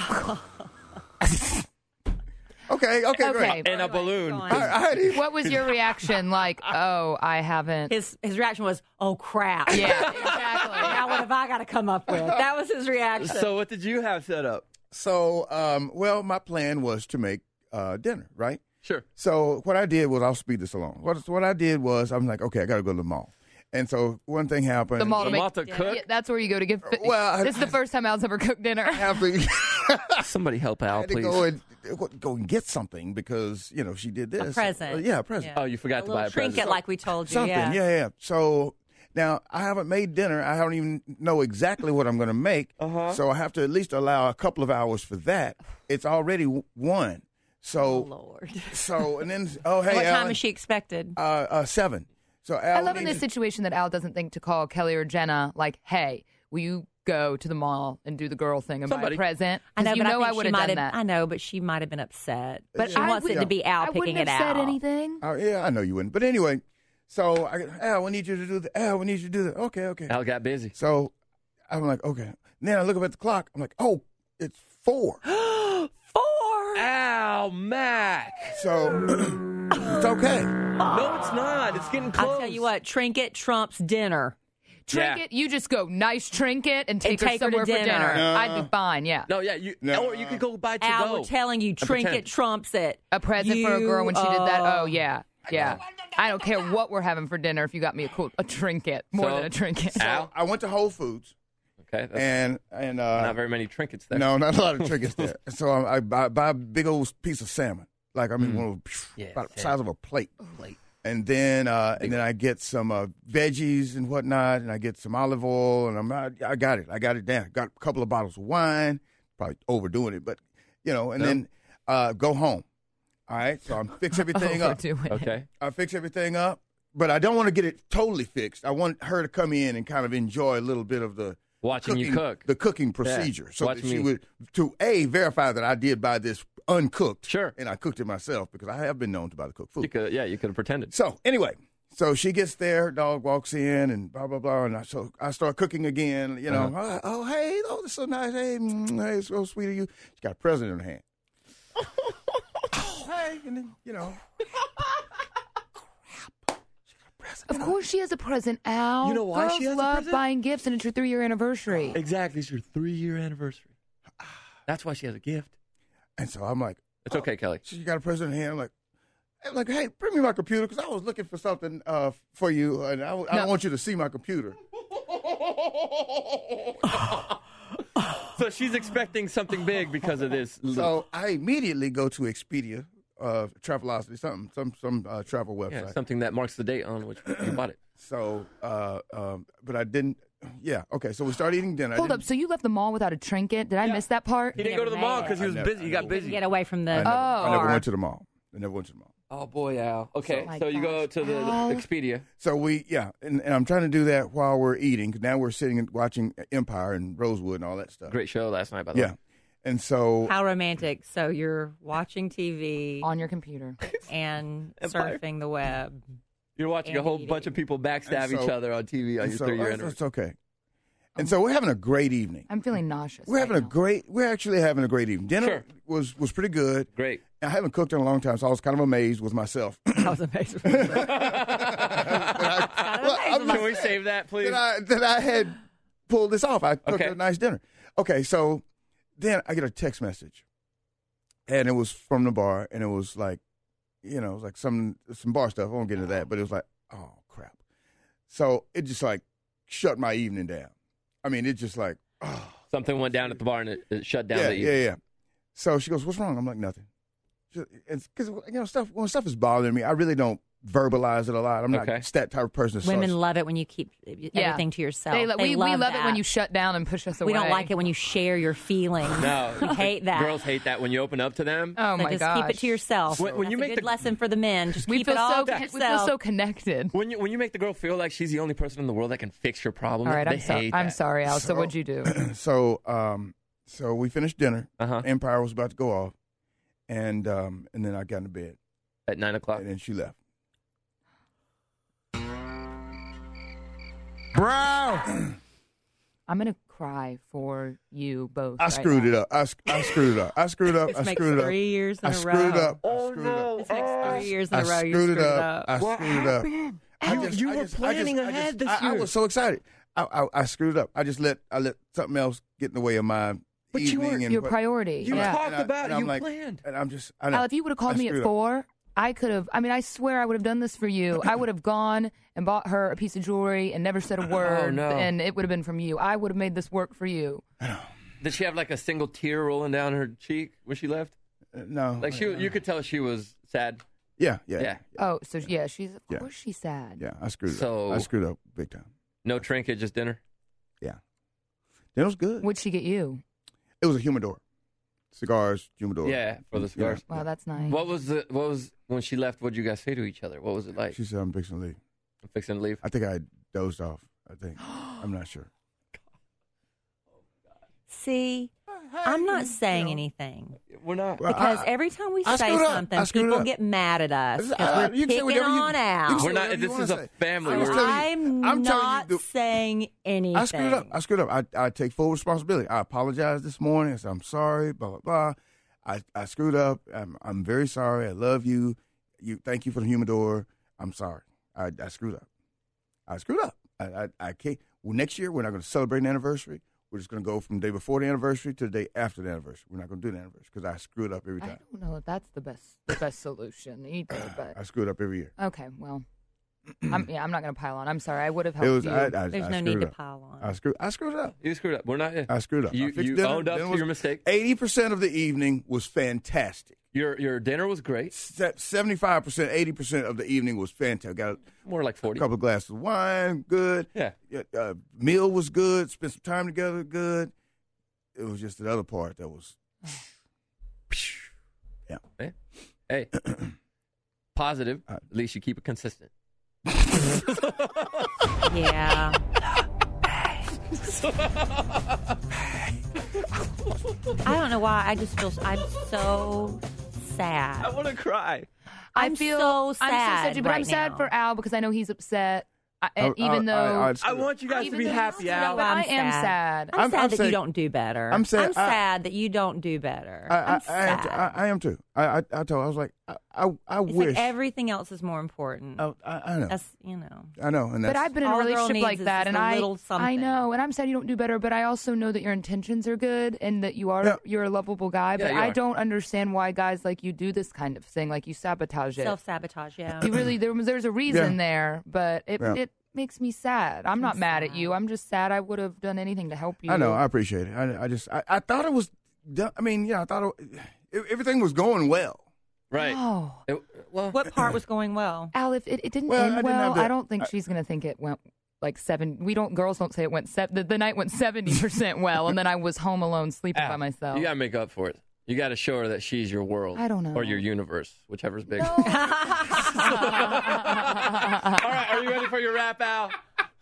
okay, okay, Okay. great. and a balloon. Going. I, I hadn't even, What was your reaction? Like, oh, I haven't. His his reaction was, "Oh crap! Yeah, exactly. Now what have I got to come up with?" That was his reaction. So what did you have set up? so, um, well, my plan was to make uh, dinner, right? Sure. So what I did was, I'll speed this along. What, what I did was, I'm like, okay, I got to go to the mall. And so one thing happened. The mall to The make. mall to cook? Yeah, that's where you go to get. Fit. Well, I- this is the first time Al's ever cooked dinner. I have to, Somebody help I Al, had to please. go and go and get something because you know she did this. present. Uh, yeah, a present. Oh, you forgot a to little buy a trinket, present. like we told you. Something. Yeah. Yeah, yeah. So now I haven't made dinner. I don't even know exactly what I'm going to make. Uh-huh. So I have to at least allow a couple of hours for that. It's already w- one. Oh So Lord. so and then oh hey what time Alan, is she expected? uh, uh, seven. So Al I love in needs- this situation that Al doesn't think to call Kelly or Jenna like, "Hey, will you go to the mall and do the girl thing and Somebody. buy a present?" I know, you but know I, I think would she have might done have. that. I know, but she might have been upset. But she I wants would- it to be Al I picking wouldn't it have out. said anything. Oh, yeah, I know you wouldn't. But anyway, so I Al, we need you to do the Al, we need you to do that. Okay, okay. Al got busy. So I'm like, okay. And then I look up at the clock. I'm like, oh, it's four. Four. Al Mack. So it's okay. No, it's not. It's getting close. I'll tell you what, trinket trumps dinner. Trinket, you just go nice trinket and take, And take her her to somewhere for dinner. dinner. No. I'd be fine. Yeah, No, yeah, you. No. Or you could go buy to Al, go. we're telling you, trinket pretend. trumps it. a present for a girl when she did that. uh, Oh yeah, yeah. I don't care what we're having for dinner if you got me a cool a trinket more So, than a trinket. Al. I went to Whole Foods Okay, that's and and uh, not very many trinkets there. no, not a lot of trinkets there. So I, I buy, buy a big old piece of salmon, like I mean, one of Yeah, about the salmon. size of a plate. Plate. And then uh, and then I get some uh, veggies and whatnot, and I get some olive oil, and I'm I, I got it, I got it down. Got a couple of bottles of wine, probably overdoing it, but you know, and No. then uh, go home. All right, so I'm fix everything up. Overdo it. Okay. I fix everything up, but I don't want to get it totally fixed. I want her to come in and kind of enjoy a little bit of the Watching you cooking- cook. the cooking procedure, so Watch that she me. would to a verify that I did buy this uncooked. Sure. and I cooked it myself because I have been known to buy the cooked food. You could, yeah, you could have pretended. So anyway, so she gets there, dog walks in, and blah blah blah, and I, so I start cooking again. You know, Uh-huh. oh, oh hey, oh this is so nice, hey, mm, hey, it's so sweet of you. She got a present in her hand. oh, hey, and then you know, crap, she got a present. yes. Of course she has a present, Al. You know why Girls she has a love present? buying gifts, and it's your three-year anniversary. Exactly. It's your three-year anniversary. That's why she has a gift. And so I'm like, It's okay, Kelly. she got a present in hand. I'm like, I'm like, hey, bring me my computer because I was looking for something uh, for you, and I, I No. don't want you to see my computer. So she's expecting something big because of this. So I immediately go to Expedia, uh, Travelocity, something, some some uh, travel website. Yeah, something that marks the date on which you bought it. So, uh, um, but I didn't. Yeah, okay. So we started eating dinner. I Hold didn't- up. So you left the mall without a trinket? Did I miss that part? He didn't go to the mall because he was I never- busy. He I got never- busy. Get away from the I never, I never bar. went to the mall. I never went to the mall. Oh boy, Al. Okay, Oh my so you go gosh, to the Al. Expedia. So we, yeah, and, and I'm trying to do that while we're eating. 'Cause now we're sitting and watching Empire and Rosewood and all that stuff. Great show last night, by the Yeah, way. and so How romantic. So you're watching T V On your computer. and Empire. surfing the web. You're watching a And whole eating. bunch of people backstab And so- each other on T V on and your so three-year oh, anniversary. it's okay. And so we're having a great evening. I'm feeling nauseous. We're having right a now. great. We're actually having a great evening. Dinner Sure. was was pretty good. Great. I haven't cooked in a long time, so I was kind of amazed with myself. I was amazed. with Well, I'm Can we save that, please? that I that I had pulled this off. I cooked Okay. a nice dinner. Okay, so then I get a text message, and it was from the bar, and it was like, you know, it was like some some bar stuff. I won't get into that, but it was like, oh crap. So it just like shut my evening down. I mean, it just like, oh. Something went down at the bar and it, it shut down yeah, the yeah, yeah. So she goes, "What's wrong?" I'm like, "Nothing." It's because you know stuff when stuff is bothering me, I really don't verbalize it a lot. I'm not Okay. that type of person. that Women starts- love it when you keep everything to yourself. They, They we, love we love that. it when you shut down and push us away. We don't like it when you share your feelings. No. We hate that. Girls hate that when you open up to them. Oh So my just gosh. keep it to yourself. When- when That's you a make good the- lesson for the men. Just We keep feel it all so to we feel yourself. so connected. When you when you make the girl feel like she's the only person in the world that can fix your problem, All right, they I'm sorry. hate I'm that. sorry, Al. So, So- what'd you do? so um, so we finished dinner. Uh-huh. Empire was about to go off, and um, and then I got into bed, At nine o'clock. and then she left. Brown. I'm gonna cry for you both. I right screwed now. it up. I, sc- I screwed it up. I screwed up. This I makes screwed it up. three years in I a screwed row. it up. I Oh, screwed no. it up. This makes three years in I a row. You screwed screwed it up. I What screwed it up. I You- you I were I planning I ahead this I, I year. was so excited. I, I, I screwed up. I just let I let something else get in the way of my But you evening. weren't- and Your what- priority. You yeah. talked and I- about and it. I'm You like- planned. And I'm just. I know. Al, if you would have called I me at screwed up. four, I could have. I mean, I swear I would have done this for you. I would have gone and bought her a piece of jewelry and never said a word, no. and it would have been from you. I would have made this work for you. Did she have like a single tear rolling down her cheek when she left? Uh, no. Like she, you could tell she was sad. Yeah, yeah, Yeah. yeah. Oh, so yeah, she's of Yeah. course she's sad. Yeah, I screwed So- up. I screwed up big time. No trinket, just dinner. Yeah. It was good. What'd she get you? It was a humidor. Cigars, humidor. Yeah, for the cigars. Wow, that's nice. What was the? What was when she left? What did you guys say to each other? What was it like? She said, I'm fixing to leave. I'm fixing to leave. I think I dozed off. I think. I'm not sure. See, I'm not saying anything. We're not. Well, Because I- every time we I say screwed up. something, I screwed people up. get mad at us because Uh, we're you can say picking whatever you- on you Al. can say We're not. whatever you This wanna is a say. family. I'm We're- just telling you- I'm, I'm telling you not the- saying anything. I screwed up. I screwed up. I, I take full responsibility. I apologized this morning. I said, I'm sorry, blah, blah, blah. I, I screwed up. I'm, I'm very sorry. I love you. You. Thank you for the humidor. I'm sorry. I, I screwed up. I screwed up. I, I, I can't. Well, next year, we're not going to celebrate an anniversary. We're just going to go from the day before the anniversary to the day after the anniversary. We're not going to do the anniversary because I screwed up every I time. don't know if that's the best the best solution either, but I screwed up every year. okay, well, I'm yeah, I'm not gonna pile on. I'm sorry. I would have It helped was. you. I, I, There's I no screwed need to up. pile on. I screwed. I screwed up. You screwed up. We're not. I screwed up. You, I fixed you dinner. owned up Dinner to was- your mistake. Eighty percent of the evening was fantastic. Your your dinner was great. Seventy-five percent, eighty percent of the evening was fantastic. Got More like a forty. couple of glasses of wine, good. Yeah. Uh, meal was good. Spent some time together, good. It was just the other part that was. Yeah. Hey, hey. Positive. Uh, At least you keep it consistent. Yeah. I don't know why. I just feel I'm so sad. I want to cry. I I'm feel so I'm sad so sad, but I'm right sad now. for Al because I know he's upset. I, and I- even I- though I- I- I want you guys to even be though happy, he's- Al. but I I'm am sad. sad. I'm, I'm- sad I'm that saying- you don't do better. I'm sad- I'm I- sad that you don't do better. I, I, I'm I, am sad. too, I, I am too. I, I, I told, I was like, I, I, I It's wish. like everything else is more important. I, I, I know. That's, you know. I know. And that's, But I've been in a all a girl relationship needs like is that, just and a I, little I something. know, and I'm sad you don't do better, but I also know that your intentions are good and that you are Yeah. you're a lovable guy. Yeah, But you I are. don't understand why guys like you do this kind of thing, like you sabotage it. Self-sabotage, yeah. You really there was there's a reason Yeah. there, but it Yeah. it makes me sad. I'm not I'm mad at sad. you. I'm just sad. I would have done anything to help you. I know. I appreciate it. I, I just, I, I thought it was, done- I mean, yeah, I thought it, it, everything was going well. Right. Oh, It- well, What part was going well? Al, if it, it didn't Well, I end didn't well, have the- I don't think I- she's gonna think it went like seven. We don't. Girls don't say it went seven. The, the night went seventy percent well, and then I was home alone sleeping by myself. you got to make up for it. You got to show her that she's your world. I don't know. Or your universe, whichever's bigger. No. All right, are you ready for your rap, Al?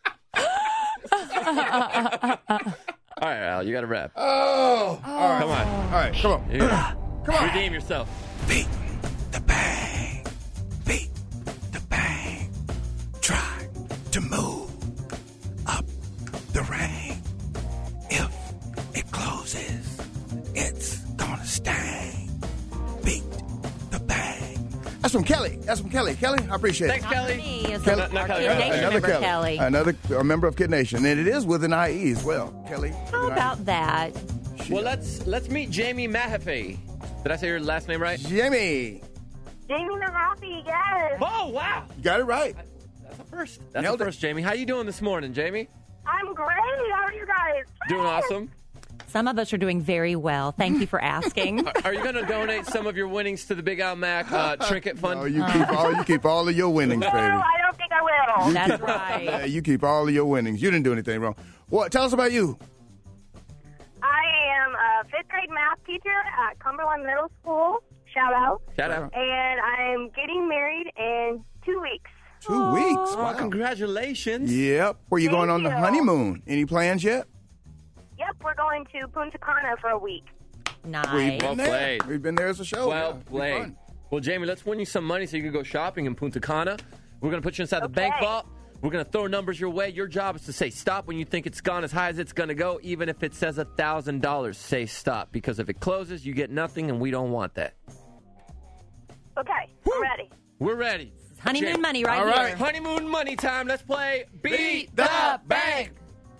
All right, Al, you got to rap. Oh. All right. Come on. All right. Come on. You gotta- Redeem yourself. Beat the bang. Beat the bang. Try to move up the ring. If it closes, it's gonna sting. Beat the bang. That's from Kelly. That's from Kelly. Kelly, I appreciate Thanks, it. Kelly. Me is Kelly- a not Kelly, Kid right? Nation Another member, Kelly. Kelly. Another a member of Kid Nation. And it is with an I E as well. Kelly. How with an I E. about that? Well, let's let's meet Jamie Mahaffey. Did I say your last name right? Jamie. Jamie Mahaffey, yes. Oh, wow. You got it right. That's a first. That's Nailed a it. first, Jamie. How you doing this morning, Jamie? I'm great. How are you guys? Doing awesome. Some of us are doing very well. Thank you for asking. Are, are you going to donate some of your winnings to the Big Al Mac uh, Trinket Fund? Oh, you keep all you keep all of your winnings, No, baby. I don't think I will. That's Yeah, right. you keep all of your winnings. You didn't do anything wrong. What? Tell us about you. I am a fifth grade math teacher at Cumberland Middle School. Shout out. Shout out. And I'm getting married in two weeks. Two weeks. Oh, Wow. congratulations. Yep. Where you Thank going on the you. honeymoon? Any plans yet? Yep, we're going to Punta Cana for a week. Nice. Well Been there. played. We've been there as a show. Well Yeah, it'll be played. fun. Well, Jamie, let's win you some money so you can go shopping in Punta Cana. We're going to put you inside the bank Okay. vault. We're going to throw numbers your way. Your job is to say stop when you think it's gone as high as it's going to go. Even if it says one thousand dollars, say stop. Because if it closes, you get nothing, and we don't want that. Okay, I'm ready. We're ready. Honeymoon Jam- money right All here. right. Honeymoon money time. Let's play Beat, the the Bank. Bank.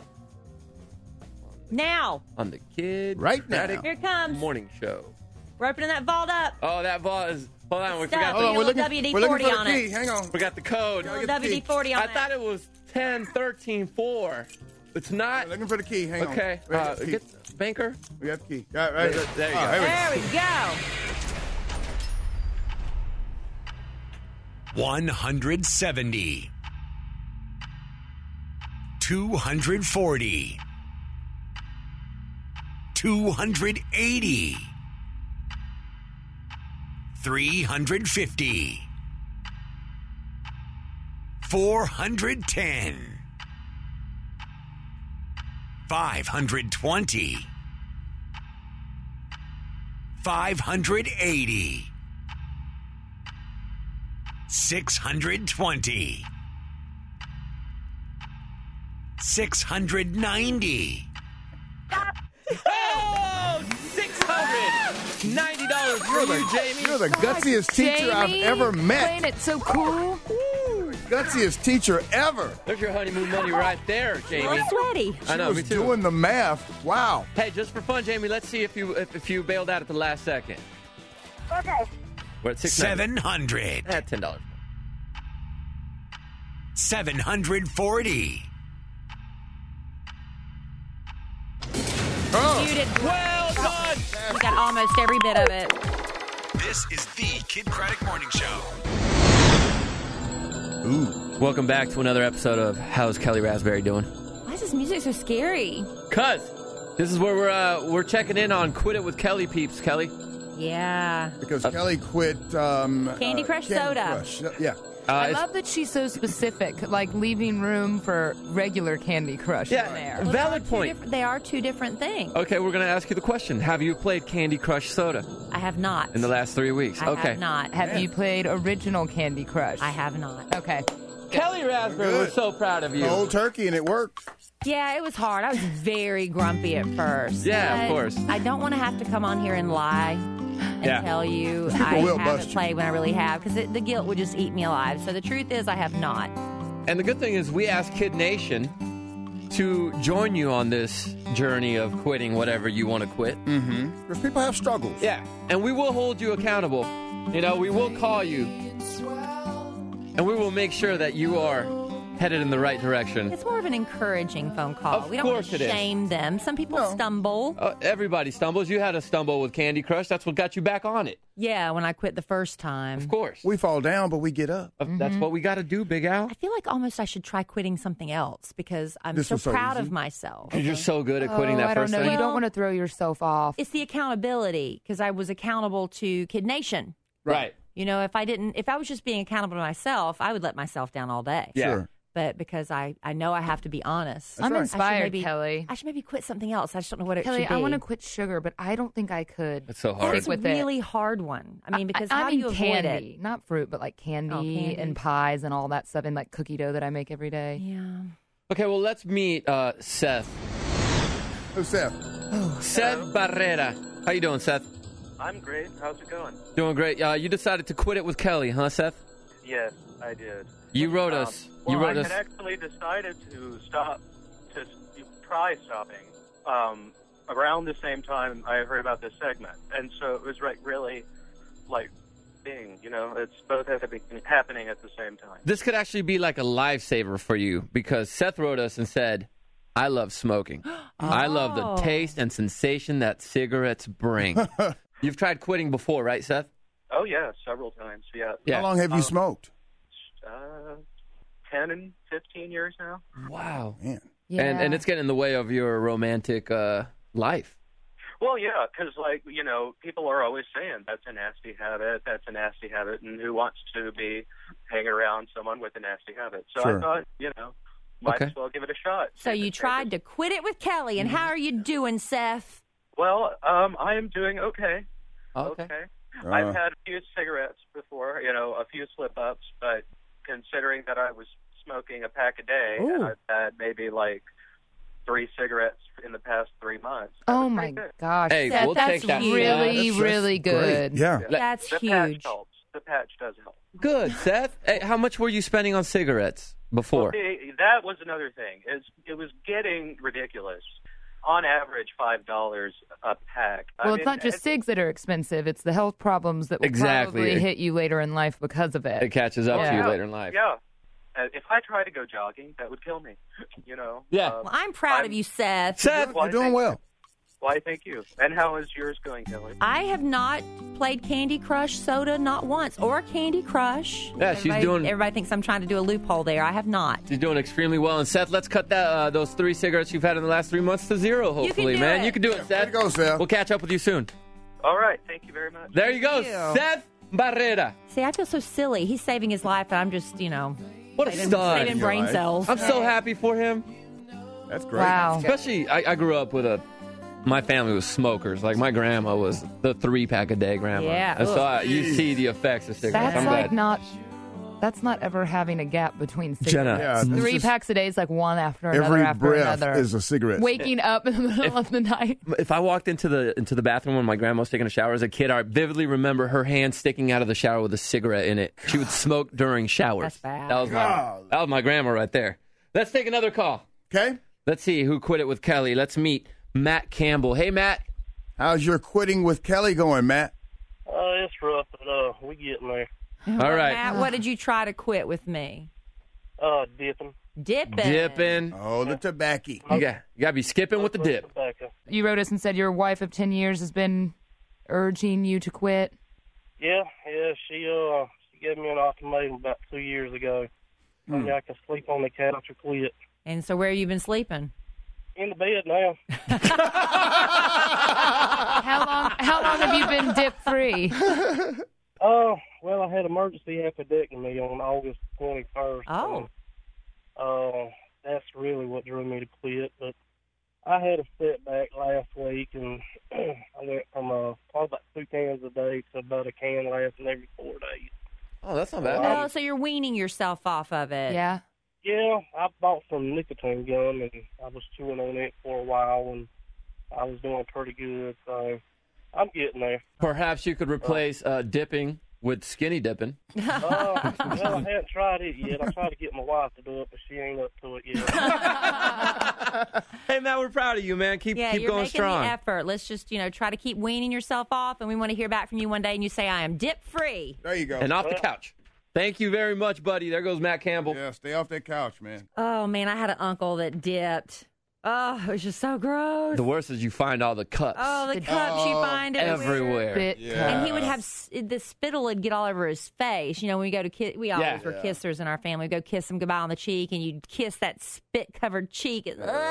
Now, On the Kid Right now. Craddock here it comes. Morning Show. We're opening that vault up. Oh, that vault is. Hold on, we Stop. forgot Hold the, on, we're looking, W D we're looking forty for on the it. key. Hang on. forgot the code. Little get the W D key. forty on I it. thought it was ten thirteen four. It's not. We're looking for the key. Hang on. Okay. We got Uh, the key. get banker. We got the key. All right, right. There- there you Oh, go. here we There we go. one hundred seventy. two hundred forty. two hundred eighty. three hundred fifty. four hundred ten. five hundred twenty. five hundred eighty. six hundred twenty. six hundred ninety. Oh, six hundred ninety dollars for you, Jamie. You're the gutsiest teacher I've Jamie, ever met. Playing it so cool. Gutsiest teacher ever. There's your honeymoon money right there, Jamie. I'm sweaty. I know, She me was too. doing the math. Wow. Hey, just for fun, Jamie, let's see if you if, if you bailed out at the last second. Okay. We're at six seven hundred. At ten dollars. seven hundred forty. Oh. You did Well done. You got almost every bit of it. This is the Kid Craddock Morning Show. Ooh. Welcome back to another episode of How's Kelly Raspberry Doing? Why is this music so scary? Cuz this is where we're uh, we're checking in on Quit It with Kelly peeps, Kelly. Yeah. Because Kelly quit um, Candy uh, Crush Candy soda. Crush. Yeah. Uh, I it's- love that she's so specific, like leaving room for regular Candy Crush Yeah. in there. Well, Valid they are two point. different- They are two different things. Okay, we're gonna ask you the question. Have you played Candy Crush Soda I have not. in the last three weeks? I okay. have not. Have you played original Candy Crush? I have not. Okay. Kelly Raspberry, we're Good. so proud of you. Cold turkey, and it worked. Yeah, it was hard. I was very grumpy at first. Yeah, of But course. I don't want to have to come on here and lie. and Yeah. tell you People I will haven't bust you. played when I really have because the guilt would just eat me alive. So the truth is, I have not. And the good thing is, we asked Kid Nation to join you on this journey of quitting whatever you want to quit. Mm-hmm. Because people have struggles. Yeah, and we will hold you accountable. You know, we will call you, and we will make sure that you are headed in the right direction. It's more of an encouraging phone call. Of we don't want course to it is. shame them. Some people stumble. Uh, everybody stumbles. You had a stumble with Candy Crush. That's what got you back on it. Yeah, when I quit the first time. Of course. We fall down, but we get up. Uh, That's what we got to do, Big Al. I feel like almost I should try quitting something else because I'm This so was so proud easy. of myself. You're so good at quitting oh, that I don't first know. thing. You don't want to throw yourself off. It's the accountability because I was accountable to Kid Nation. Right. You know, if I didn't, if I was just being accountable to myself, I would let myself down all day. Yeah. Sure. But because I, I know I have to be honest. I'm right. I should inspired, maybe- Kelly. I should maybe quit something else. I just don't know what it Kelly, should be. I want to quit sugar, but I don't think I could. It's so But hard. it's a with it. really hard one. I mean, because I, I how mean do you avoid candy, it? not fruit, but like candy, Oh, candy. and pies and all that stuff, and like cookie dough that I make every day. Yeah. Okay, well, let's meet uh, Seth. Who's Seth? Seth Barrera. How you doing, Seth? I'm great. How's it going? Doing great. Uh, you decided to quit it with Kelly, huh, Seth? Yes, I did. You wrote Um, us. Well, you wrote I us. had actually decided to stop, to s- try stopping um, around the same time I heard about this segment, and so it was like really, like, being, you know, it's both happening happening at the same time. This could actually be like a lifesaver for you because Seth wrote us and said, I love smoking. I love the Oh. taste and sensation that cigarettes bring. You've tried quitting before, right, Seth? Oh yeah, several times. Yeah. Yeah. How long have you Um, smoked? Uh, ten and fifteen years now. Wow. Man. Yeah. And and it's getting in the way of your romantic uh, life. Well, yeah, because, like, you know, people are always saying that's a nasty habit, that's a nasty habit, and who wants to be hanging around someone with a nasty habit? So Sure. I thought, you know, might Okay. as well give it a shot. So you tried to quit it with Kelly, and how are you doing, Seth? Well, um, I am doing okay. Okay. Uh, I've had a few cigarettes before, you know, a few slip-ups, but considering that I was smoking a pack a day, and Ooh. I've had maybe, like, three cigarettes in the past three months. that oh was my pretty good. gosh, Hey, Seth, we'll that's take that. really, That's- that's really great. good. Yeah. That's the huge. patch helps. The patch does help. Good, Seth. Hey, how much were you spending on cigarettes before? See, that was another thing. Is it was getting ridiculous. On average, five dollars a pack. I Well, mean, it's not just cigs that are expensive; it's the health problems that will Exactly. probably hit you later in life because of it. It catches up to Yeah. you later in life. Yeah. Uh, if I try to go jogging, that would kill me. You know. Yeah. Um, Well, I'm proud of I'm- you, Seth. Seth, Why, You're doing thank- well. Why, thank you. And how is yours going, Kelly? I have not played Candy Crush Soda not once, or Candy Crush. Yeah, she's Everybody- doing- Everybody thinks I'm trying to do a loophole there. I have not. You're doing extremely well. And Seth, let's cut that uh, those three cigarettes you've had in the last three months to zero, hopefully, do man. it. You can do it, Seth. Way to go, Seth. We'll catch up with you soon. All right. Thank you very much. There you go, you. Seth Barrera. See, I feel so silly. He's saving his life, and I'm just, you know, What a saving, stud. saving brain Right. cells. I'm so happy for him. That's great. Wow. Especially, I, I grew up with a. My family was smokers. Like my grandma was the three pack a day grandma. Yeah, And so ugh. I, you see the effects of cigarettes. That's I'm like glad. not. That's not ever having a gap between cigarettes. Jenna. Yeah, that's Three just- packs a day is like one after another Every after breath another. is a cigarette. Waking up in the middle of the night. If I walked into the into the bathroom when my grandma was taking a shower as a kid, I vividly remember her hand sticking out of the shower with a cigarette in it. She would smoke during showers. That's bad. That was my, God. that was my grandma right there. Let's take another call. Okay. Let's see who quit it with Kelly. Let's meet Matt Campbell. Hey, Matt. How's your quitting with Kelly going, Matt? Uh, it's rough, but uh, we getting there. All right. Matt, what did you try to quit with me? Uh, dipping. Dipping. Dipping. Oh, the tobacco. You got, you got to be skipping with the dip. Tobacco. You wrote us and said your wife of ten years has been urging you to quit. Yeah, yeah. She uh, she gave me an ultimatum about two years ago. Told me I can sleep on the couch or quit. And so where you been sleeping? In the bed now. How long? How long have you been dip free? Oh, well, I had emergency appendectomy on August twenty-first. Oh. And, uh, that's really what drew me to quit. But I had a setback last week, and I went from uh, probably about two cans a day to about a can lasting every four days. Oh, that's not bad. Oh, so you're weaning yourself off of it. Yeah. Yeah, I bought some nicotine gum, and I was chewing on it for a while, and I was doing pretty good. So I'm getting there. Perhaps you could replace uh, dipping with skinny dipping. Uh, well, I haven't tried it yet. I tried to get my wife to do it, but she ain't up to it yet. Hey, Matt, we're proud of you, man. Keep Yeah, keep you're going making strong. the effort. Let's just, you know, try to keep weaning yourself off, and we want to hear back from you one day, and you say, I am dip-free. There you go. And off the couch. Thank you very much, buddy. There goes Matt Campbell. Yeah, stay off that couch, man. Oh, man, I had an uncle that dipped. Oh, it was just so gross. The worst is you find all the cups. Oh, the cups you find everywhere. everywhere. And he would have, s- the spittle would get all over his face. You know, when we go to kiss, we always Yeah. were Yeah. kissers in our family. We'd go kiss him goodbye on the cheek, and you'd kiss that spit-covered cheek.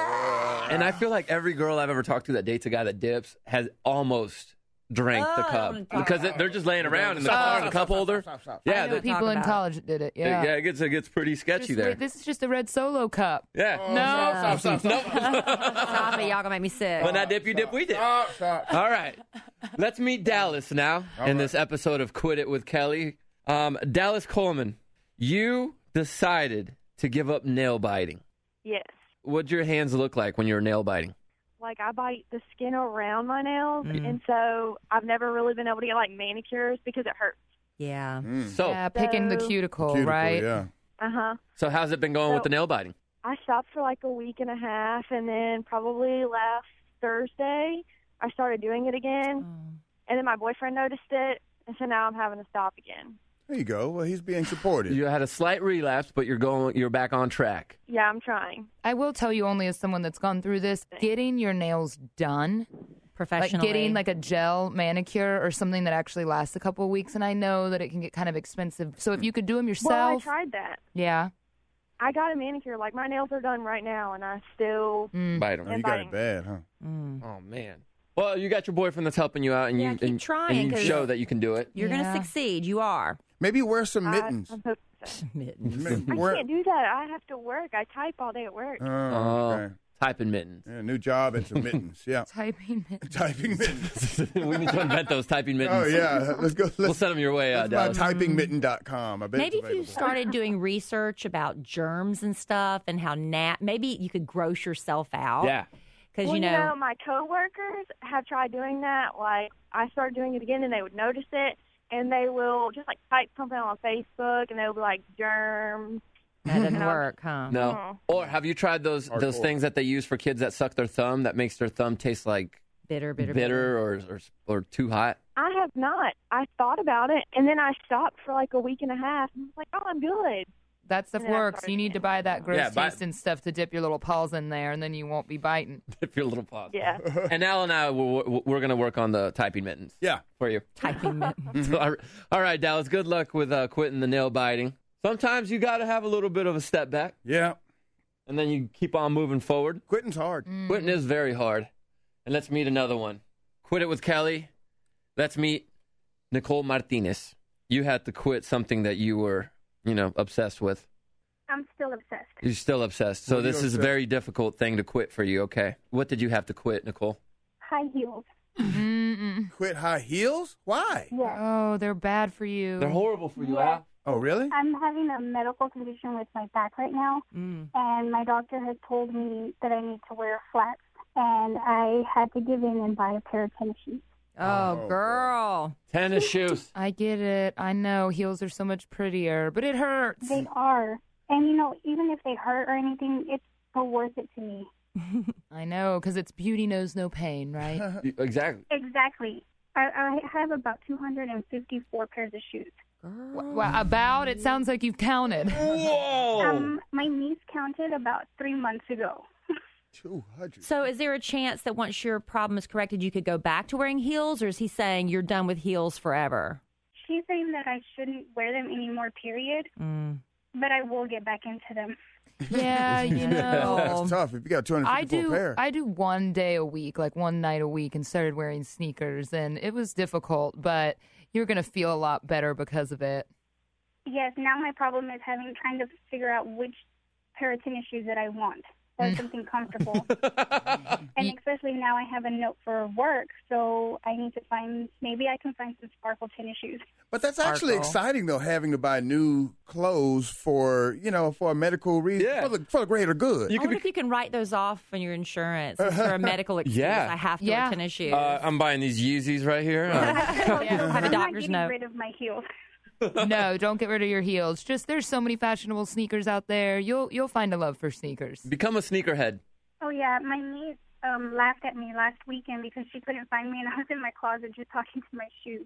Ugh. And I feel like every girl I've ever talked to that dates a guy that dips has almost drank the Oh, cup. don't Because it, they're just laying around in the Stop, car stop, in the stop, cup holder. Yeah, I know that- people in college that did it. Yeah. yeah, it gets, it gets pretty sketchy Just there. wait, this is just a red Solo cup. Yeah. No. Stop, stop, stop, stop. Stop it, y'all gonna make me sick. When I dip, you dip, we dip. Stop, stop. All right. Let's meet Dallas now in this episode of Quit It with Kelly. Um, Dallas Coleman, you decided to give up nail biting. Yes. What'd your hands look like when you were nail biting? Like, I bite the skin around my nails, Mm. and so I've never really been able to get, like, manicures because it hurts. Yeah. So, Yeah, picking the So- cuticle, Cuticle, right? yeah. Uh-huh. so how's it been going with So- the nail biting? I stopped for, like, a week and a half, and then probably last Thursday, I started doing it again, and then my boyfriend noticed it, and so now I'm having to stop again. There you go. Well, he's being supportive. You had a slight relapse, but you're going. You're back on track. Yeah, I'm trying. I will tell you, only as someone that's gone through this, getting your nails done, Professionally. like getting like a gel manicure or something that actually lasts a couple of weeks, and I know that it can get kind of expensive. So if you could do them yourself, Well, I tried that. yeah. I got a manicure. Like, my nails are done right now, and I still Mm. Bite 'em. Oh, you got it bad, huh? Oh man. Well, you got your boyfriend that's helping you out, and Yeah, you keep and, trying, and you 'cause show that you can do it. You're Yeah. gonna succeed. You are. Maybe wear some I- mittens. I'm hoping so. Mittens. Maybe I wear- can't do that. I have to work. I type all day at work. Oh, Oh, okay. typing mittens. Yeah, new job and some mittens. Yeah. Typing mittens. Typing mittens. we need to invent those typing mittens. Oh, yeah. Let's go. Let's, We'll send them your way, uh, let's buy Dallas. typing mitten dot com. I bet Maybe it's if you available. started doing research about germs and stuff and how nat, maybe you could gross yourself out. Yeah. Because Well, you you know, know, my coworkers have tried doing that. Like, I started doing it again, and they would notice it, and they will just like type something on Facebook, and they'll be like germs. that doesn't And I'm- work, huh? No. Mhm. Or have you tried those those Hardcore. things that they use for kids that suck their thumb that makes their thumb taste like Bitter, bitter, bitter or, or or too hot? I have not. I thought about it, and then I stopped for like a week and a half. And I was like, oh, I'm good. That stuff And then I works. started You need to buy that gross Yeah, buy- tasting stuff to dip your little paws in there, and then you won't be biting. If you're a little pause. Yeah. And Al and I, we're, we're going to work on the typing mittens Yeah. for you. Typing mittens. So, all right- all right, Dallas. Good luck with uh, quitting the nail biting. Sometimes you got to have a little bit of a step back, Yeah. and then you keep on moving forward. Quitting's hard. Quitting is very hard. And let's meet another one. Quit It with Kelly. Let's meet Nicole Martinez. You had to quit something that you were, you know, obsessed with. I'm still obsessed. You're still obsessed. So What are you this is a obsessed? very difficult thing to quit for you, okay? What did you have to quit, Nicole? High heels. Mm-mm. Quit high heels? Why? Yes. Oh, they're bad for you. They're horrible for you, Al. Oh, really? I'm having a medical condition with my back right now, Mm. and my doctor has told me that I need to wear flats, and I had to give in and buy a pair of tennis shoes. Oh, Oh, girl. Tennis shoes. I get it. I know heels are so much prettier, but it hurts. They are. And, you know, even if they hurt or anything, it's so worth it to me. I know, because it's beauty knows no pain, right? Exactly. Exactly. I, I have about two hundred fifty-four pairs of shoes. Wow, about? It sounds like you've counted. Whoa! Um, my niece counted about three months ago. two hundred. So is there a chance that once your problem is corrected, you could go back to wearing heels, or is he saying you're done with heels forever? She's saying that I shouldn't wear them anymore, period, Mm. but I will get back into them. Yeah, you know. That's tough. If you got two hundred I fifty-four do. pair. I do one day a week, like one night a week, and started wearing sneakers, and it was difficult, but you're gonna feel a lot better because of it. Yes, now my problem is having trying to figure out which pair of tennis shoes that I want. for something comfortable. And especially now I have a note for work, so I need to find, maybe I can find some sparkle tennis shoes. But that's actually exciting, though, having to buy new clothes for, you know, for a medical reason, Yeah. for, the, for the greater good. I wonder if you can write those off on your insurance It's for a medical excuse. Yeah. I have to Yeah. wear tennis shoes. Uh, I'm buying these Yeezys right here. Uh, have a I'm not doctor's getting note. rid of my heels. No, don't get rid of your heels. Just there's so many fashionable sneakers out there. You'll you'll find a love for sneakers. become a sneakerhead. Oh, yeah, my niece um, laughed at me last weekend because she couldn't find me, and I was in my closet just talking to my shoes.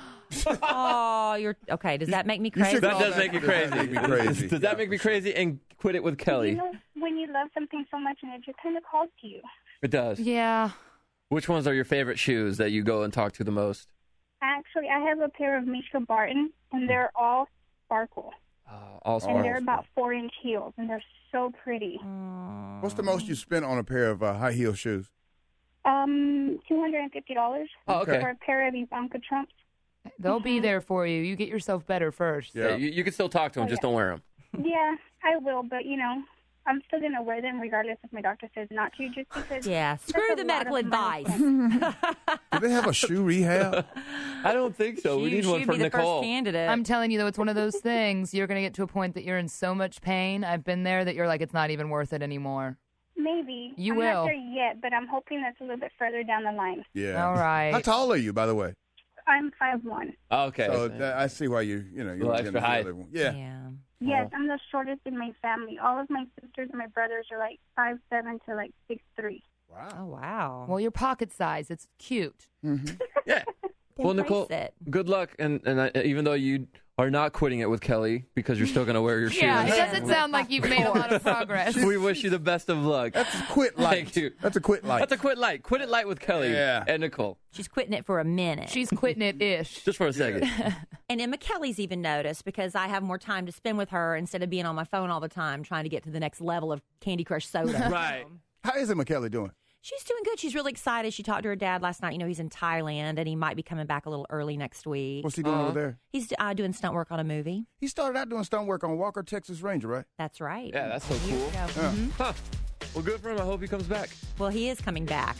Oh, you're okay. Does that make me crazy? That does make you crazy. make me crazy. Does that make me crazy? And quit it with Kelly. You know, when you love something so much and it just kind of calls to you. It does. Yeah. Which ones are your favorite shoes that you go and talk to the most? Actually, I have a pair of Mishka Barton, and they're all sparkle. Uh, all And they're sparkles. about four-inch heels, and they're so pretty. What's the most you spent on a pair of uh, high heel shoes? Um, two hundred fifty dollars Oh, okay. for a pair of Ivanka Trumps. They'll be there for you. You get yourself better first. Yeah, you, you can still talk to them, Oh, just yeah. don't wear them. Yeah, I will, but, you know, I'm still going to wear them regardless if my doctor says not to, just because... Yeah, that's screw a the lot medical of money. advice. Do they have a shoe rehab? I don't think so. We She- need one she'd from be the Nicole. first candidate. I'm telling you, though, it's one of those things. You're going to get to a point that you're in so much pain. I've been there that you're like, it's not even worth it anymore. Maybe. You I'm will. not there yet, but I'm hoping that's a little bit further down the line. Yeah. All right. How tall are you, by the way? I'm five one. Okay. So that, I see why you, you know, you're Little looking extra at the height. other one. Yeah. Yeah. Yes, I'm the shortest in my family. All of my sisters and my brothers are like five seven to like six three. Wow. Oh, wow. Well, your pocket size, it's cute. Yeah. Well, Nicole, Embrace it. good luck. And and I, even though you are not quitting it with Kelly because you're still going to wear your shoes. Yeah, it doesn't sound like you've made a lot of progress. We wish you the best of luck. That's a quit light. Thank you. That's a quit light. That's a quit light. Quit it light with Kelly Yeah. and Nicole. She's quitting it for a minute. She's quitting it ish. Just for a second. And Emma Kelly's even noticed because I have more time to spend with her instead of being on my phone all the time trying to get to the next level of Candy Crush soda. Right. How is Emma Kelly doing? She's doing good. She's really excited. She talked to her dad last night. You know, he's in Thailand and he might be coming back a little early next week. What's he doing over there? He's uh, doing stunt work on a movie. He started out doing stunt work on Walker, Texas Ranger, right? That's right. Yeah, that's so Years cool. ago. Yeah. Mhm. Huh. Well, good for him. I hope he comes back. Well, he is coming back.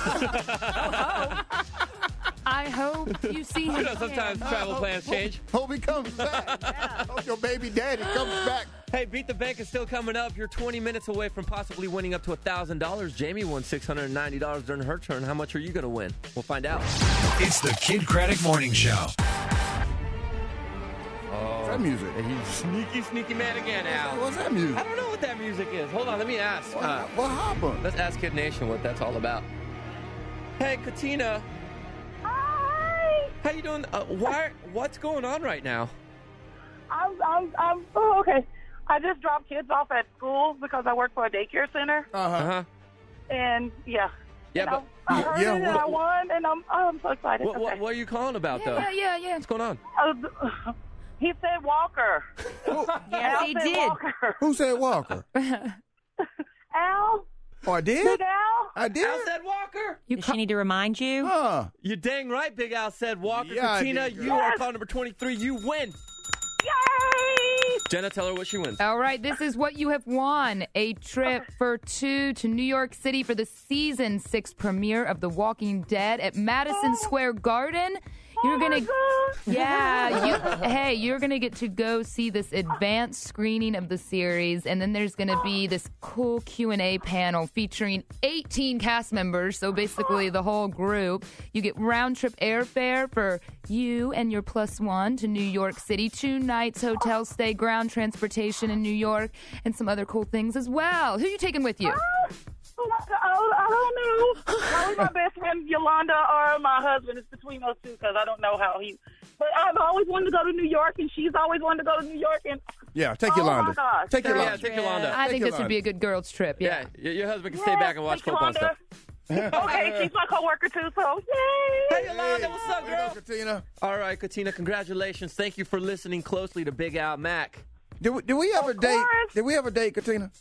I hope you see him. You know, sometimes travel plans change. Hope he comes back. Hope your baby daddy comes back. Hey, Beat the Bank is still coming up. You're twenty minutes away from possibly winning up to one thousand dollars. Jamie won six hundred ninety dollars during her turn. How much are you going to win? We'll find out. It's the Kid Craddock Morning Show. Oh, that music? He's sneaky, sneaky man again, Al. What's that music? I don't know what that music is. Hold on, let me ask. What, Uh, what happened? let's ask Kid Nation what that's all about. Hey, Katina. Hi. How you doing? Uh, why? What's going on right now? I'm, I'm, I'm, oh, okay. I just dropped kids off at school because I work for a daycare center. Uh-huh. Uh-huh. And, yeah. Yeah, and but I, I heard yeah, it and what- I won, and I'm, oh, I'm so excited. what, what, Okay. what are you calling about, though? Yeah, yeah, yeah. What's going on? Uh, he said Walker. Yes, Al he said did. Walker. Who said Walker? Al? Oh, I did? Did Al? I did? Al said Walker. Does she need to remind you? Huh. You dang right, Big Al said Walker. Yeah, I Katina, did, girl. you are Yes. call number twenty-three. You win. Yay! Jenna, tell her what she wins. All right, this is what you have won. A trip for two to New York City for the season six premiere of The Walking Dead at Madison Square Garden. You're Oh gonna, my God. yeah. You, hey, you're gonna get to go see this advanced screening of the series, and then there's gonna be this cool Q and A panel featuring eighteen cast members. So basically, the whole group. You get round trip airfare for you and your plus one to New York City, two nights hotel stay, ground transportation in New York, and some other cool things as well. Who you taking with you? Oh, I don't know. Probably my best friend Yolanda or my husband. It's between those two because I don't know how he. But I've always wanted to go to New York, and she's always wanted to go to New York. And Yeah, take oh Yolanda. my gosh, Take Yeah, Yolanda. take Yolanda. I Take think this would Yolanda. be a good girls' trip. Yeah. Yeah, your, your husband can stay back and watch Yes, football and Yolanda. stuff. Okay, she's my coworker too. So yay! Hey, Yolanda, what's up, Way to girl? go, Katina. All right, Katina, congratulations. Thank you for listening closely to Big Al Mac. Did we, did we ever Of date? course. Did we ever date, Katina?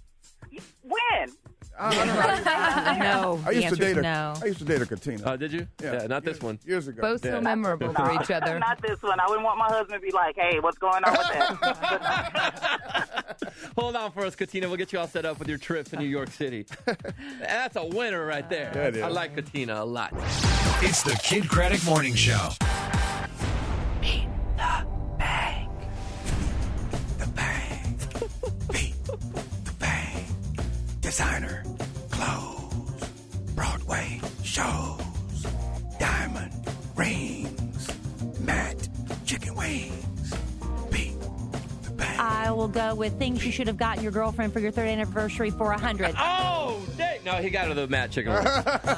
When? I, I, know, I, No. I The used to answer date is her. no. I used to date her, Katina. Uh, did you? Yeah. not this years, one. Years ago. Both Yeah. so memorable for each other. Not this one. I wouldn't want my husband to be like, "Hey, what's going on with that?" Hold on for us, Katina. We'll get you all set up with your trip to New York City. That's a winner right there. That is. I like Katina a lot. It's the Kid Craddock Morning Show. Beat the bank. The bank. Beat the bank. Designer clothes. Broadway shows. Diamond rings. Matt chicken wings. Beat the bank. I will go with things you should have gotten your girlfriend for your third anniversary for a hundred. Oh, dang. No, he got her the Matt chicken wings.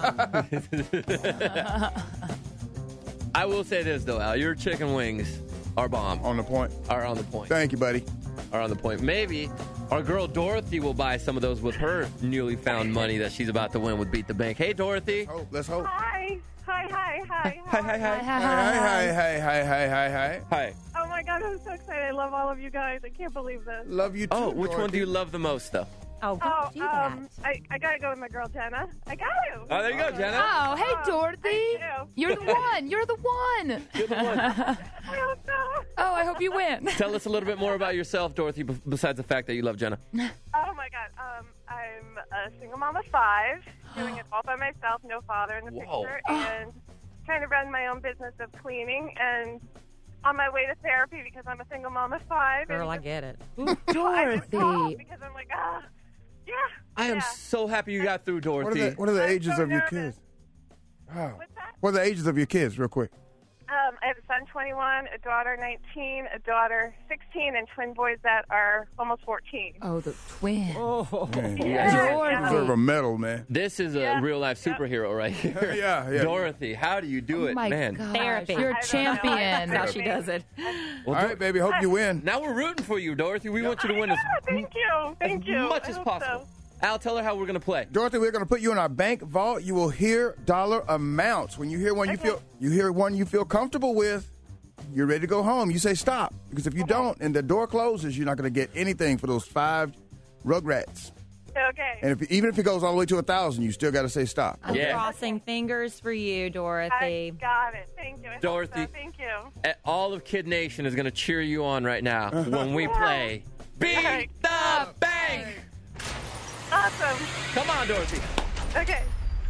I will say this, though, Al. Your chicken wings are bomb. On the point. Are on the point. Thank you, buddy. Are on the point. Maybe our girl Dorothy will buy some of those with her newly found money that she's about to win with Beat the Bank. Hey, Dorothy. Hope. Let's hope. Hi. Hi, hi, hi. Hi, hi, hi. Hi, hi, hi, hi, hi, hi, hi. Hi. Oh, my God, I'm so excited. I love all of you guys. I can't believe this. Love you too. Oh, which one Dorothy. do you love the most, though? Oh, Oh, don't do that. um, I, I gotta go with my girl, Jenna. I got to. Oh, there you go, Jenna. Oh, hey, Oh, Dorothy. thank you. You're the one. You're the one. You're the one. I hope so. Oh, I hope you win. Tell us a little bit more about yourself, Dorothy, b- besides the fact that you love Jenna. Oh, my God. Um, I'm a single mom of five, doing it all by myself, no father in the Whoa. picture, and trying to run my own business of cleaning, and on my way to therapy because I'm a single mom of five. Girl, I and get it. I just call Dorothy. because I'm like, ah, yeah. I am yeah. so happy you got through, What Dorothy. are the, what are the I'm ages so of your nervous. kids? Oh. What's that? What are the ages of your kids, real quick? Um, I have a son, twenty-one, a daughter, nineteen, a daughter, sixteen, and twin boys that are almost fourteen. Oh, the twin. Oh, Man, you Yeah. guys Dorothy. deserve a medal, man. This is a Yeah. real-life superhero right here. Yeah, yeah. Dorothy, how do you do Oh it, my man? gosh. Therapy. You're a I don't know. champion. That's how she does it. Well, All right, baby. Hope you win. now we're rooting for you, Dorothy. We want you to win as, Yeah, thank you. Thank as you. much I as hope possible. so. Al, tell her how we're going to play. Dorothy, we're going to put you in our bank vault. You will hear dollar amounts. When you hear one you Okay. feel you hear one you feel comfortable with, you're ready to go home. You say stop. Because if you don't and the door closes, you're not going to get anything for those five Rugrats. Okay. And if even if it goes all the way to a thousand, you still got to say stop. I'm Yeah. crossing fingers for you, Dorothy. I got it. Thank you. I hope Dorothy. so. Thank you. Uh, All of Kid Nation is going to cheer you on right now when we play Beat All right. the Bank. Awesome. Come on, Dorothy. Okay.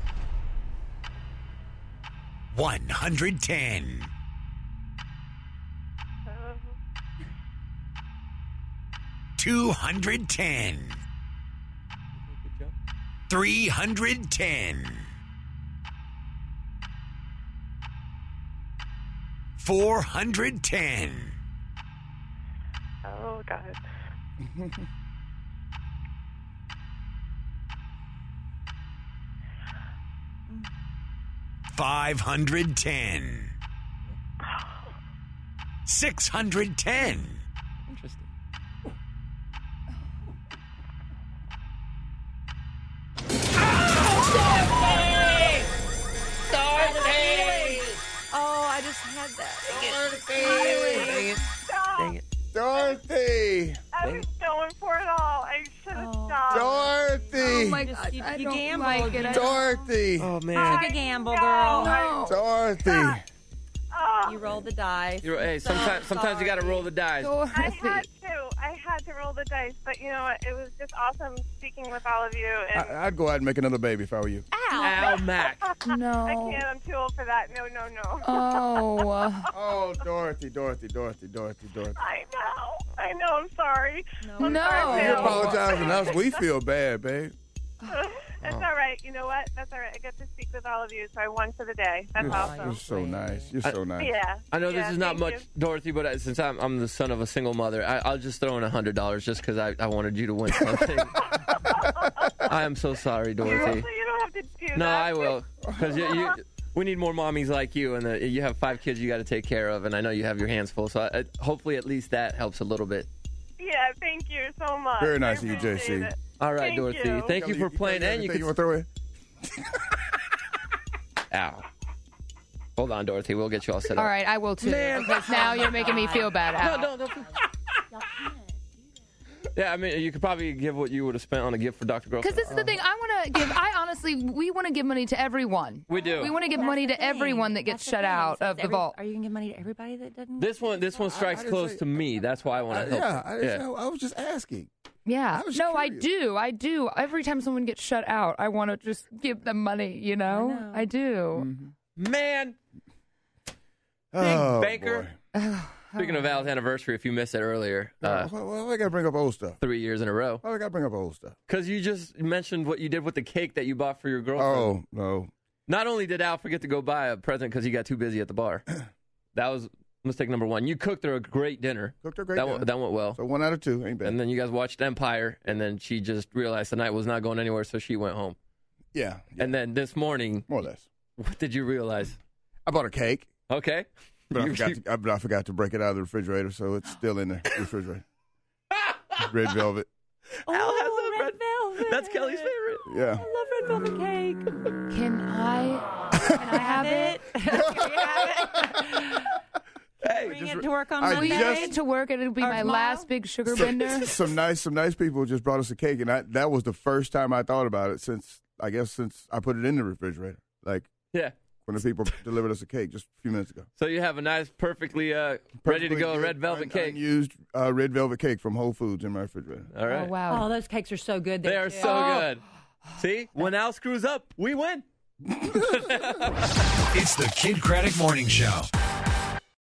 one hundred ten. Um, two hundred ten. three hundred ten. four hundred ten. oh, God. five hundred ten. six hundred ten. Interesting. Oh, I just had that. Dang it. Dang it. Dorothy! I was going for it all. I should have stopped. Dorothy! Oh my Just- God. you- I you don't gambled. like it. I- Dorothy! Oh, man. Took a gamble, No. girl. No. Dorothy! Oh, You rolled the dice. You're, hey, So sometimes sometimes you got to sorry. roll the dice. I Dorothy. had to. I had to roll the dice, but you know what? It was just awesome speaking with all of you. And I, I'd go out and make another baby if I were you. Ow. Al Mac. No. I can't. I'm too old for that. No, no, no. Oh. Oh, Dorothy, Dorothy, Dorothy, Dorothy, Dorothy. I know. I know. I'm sorry. No. I'm No. sorry, You Bill. apologize to us. We feel bad, babe. That's all right. You know what? That's all right. I get to speak with all of you, so I won for the day. That's You're, awesome. you're so nice. You're so nice. Yeah. I know Yeah, this is not thank much, you. Dorothy, but I- since I'm, I'm the son of a single mother, I, I'll just throw in one hundred dollars just because I, I wanted you to win something. I am so sorry, Dorothy. You don't have to do No, that. I will. Because you, you, we need more mommies like you, and the, you have five kids you got to take care of, and I know you have your hands full. So I, hopefully at least that helps a little bit. Yeah, thank you so much. Very nice I of you, J C. appreciate it. All right, Thank Dorothy. you. Thank you for playing. And you Anything can. you want to throw in? Ow. Hold on, Dorothy. We'll get you all set up. All right, I will too. Man. Because now you're making me feel bad. Al. No, no, no. Yeah, I mean, you could probably give what you would have spent on a gift for Doctor Girlfriend. Because this is the thing. I want to give. I honestly, we want to give money to everyone. We do. We want to give That's money the to thing. everyone that gets That's the shut thing. out So of the every- vault. Are you gonna give money to everybody that doesn't? This one, this one strikes I didn't close say- to me. That's why I want I, to help. yeah, I, yeah. I was just asking. Yeah. I was No, I curious. do. I do. Every time someone gets shut out, I want to just give them money, you know? know. I, do. Mm-hmm. Man, big Oh, banker. Speaking of Al's anniversary, if you missed it earlier, uh, Why, why, why I got to bring up old stuff? three years in a row. Why I got to bring up old stuff? Because you just mentioned what you did with the cake that you bought for your girlfriend. Oh, no. Not only did Al forget to go buy a present because he got too busy at the bar. That was mistake number one. You cooked her a great dinner. Cooked her a great that dinner. Went, that went well. So one out of two. Ain't bad. And then you guys watched Empire, and then she just realized the night was not going anywhere, so she went home. Yeah. yeah. And then this morning, More or less. what did you realize? I bought a cake. Okay. But I You- forgot, to, I, but I forgot to break it out of the refrigerator, so it's still in the refrigerator. Red velvet. Oh, Al has a red, velvet. That's Kelly's favorite. Yeah. I love red velvet cake. Can I, can I have it? Can you have it? Hey, Bring just it re- to work on I Will Monday. you just- bring it to work and it'll be Or my tomorrow? last big sugar bender? some nice, some nice people just brought us a cake, and I, that was the first time I thought about it since I guess since I put it in the refrigerator. Like Yeah. when the people delivered us a cake just a few minutes ago. So you have a nice, perfectly, uh, ready to Perfectly go good, red velvet un- cake. Unused uh, red velvet cake from Whole Foods in my refrigerator. All right. Oh, wow. Oh, those cakes are so good. They there, are too. so Oh. good. See, when Al screws up, we win. It's the Kid Craddock Morning Show.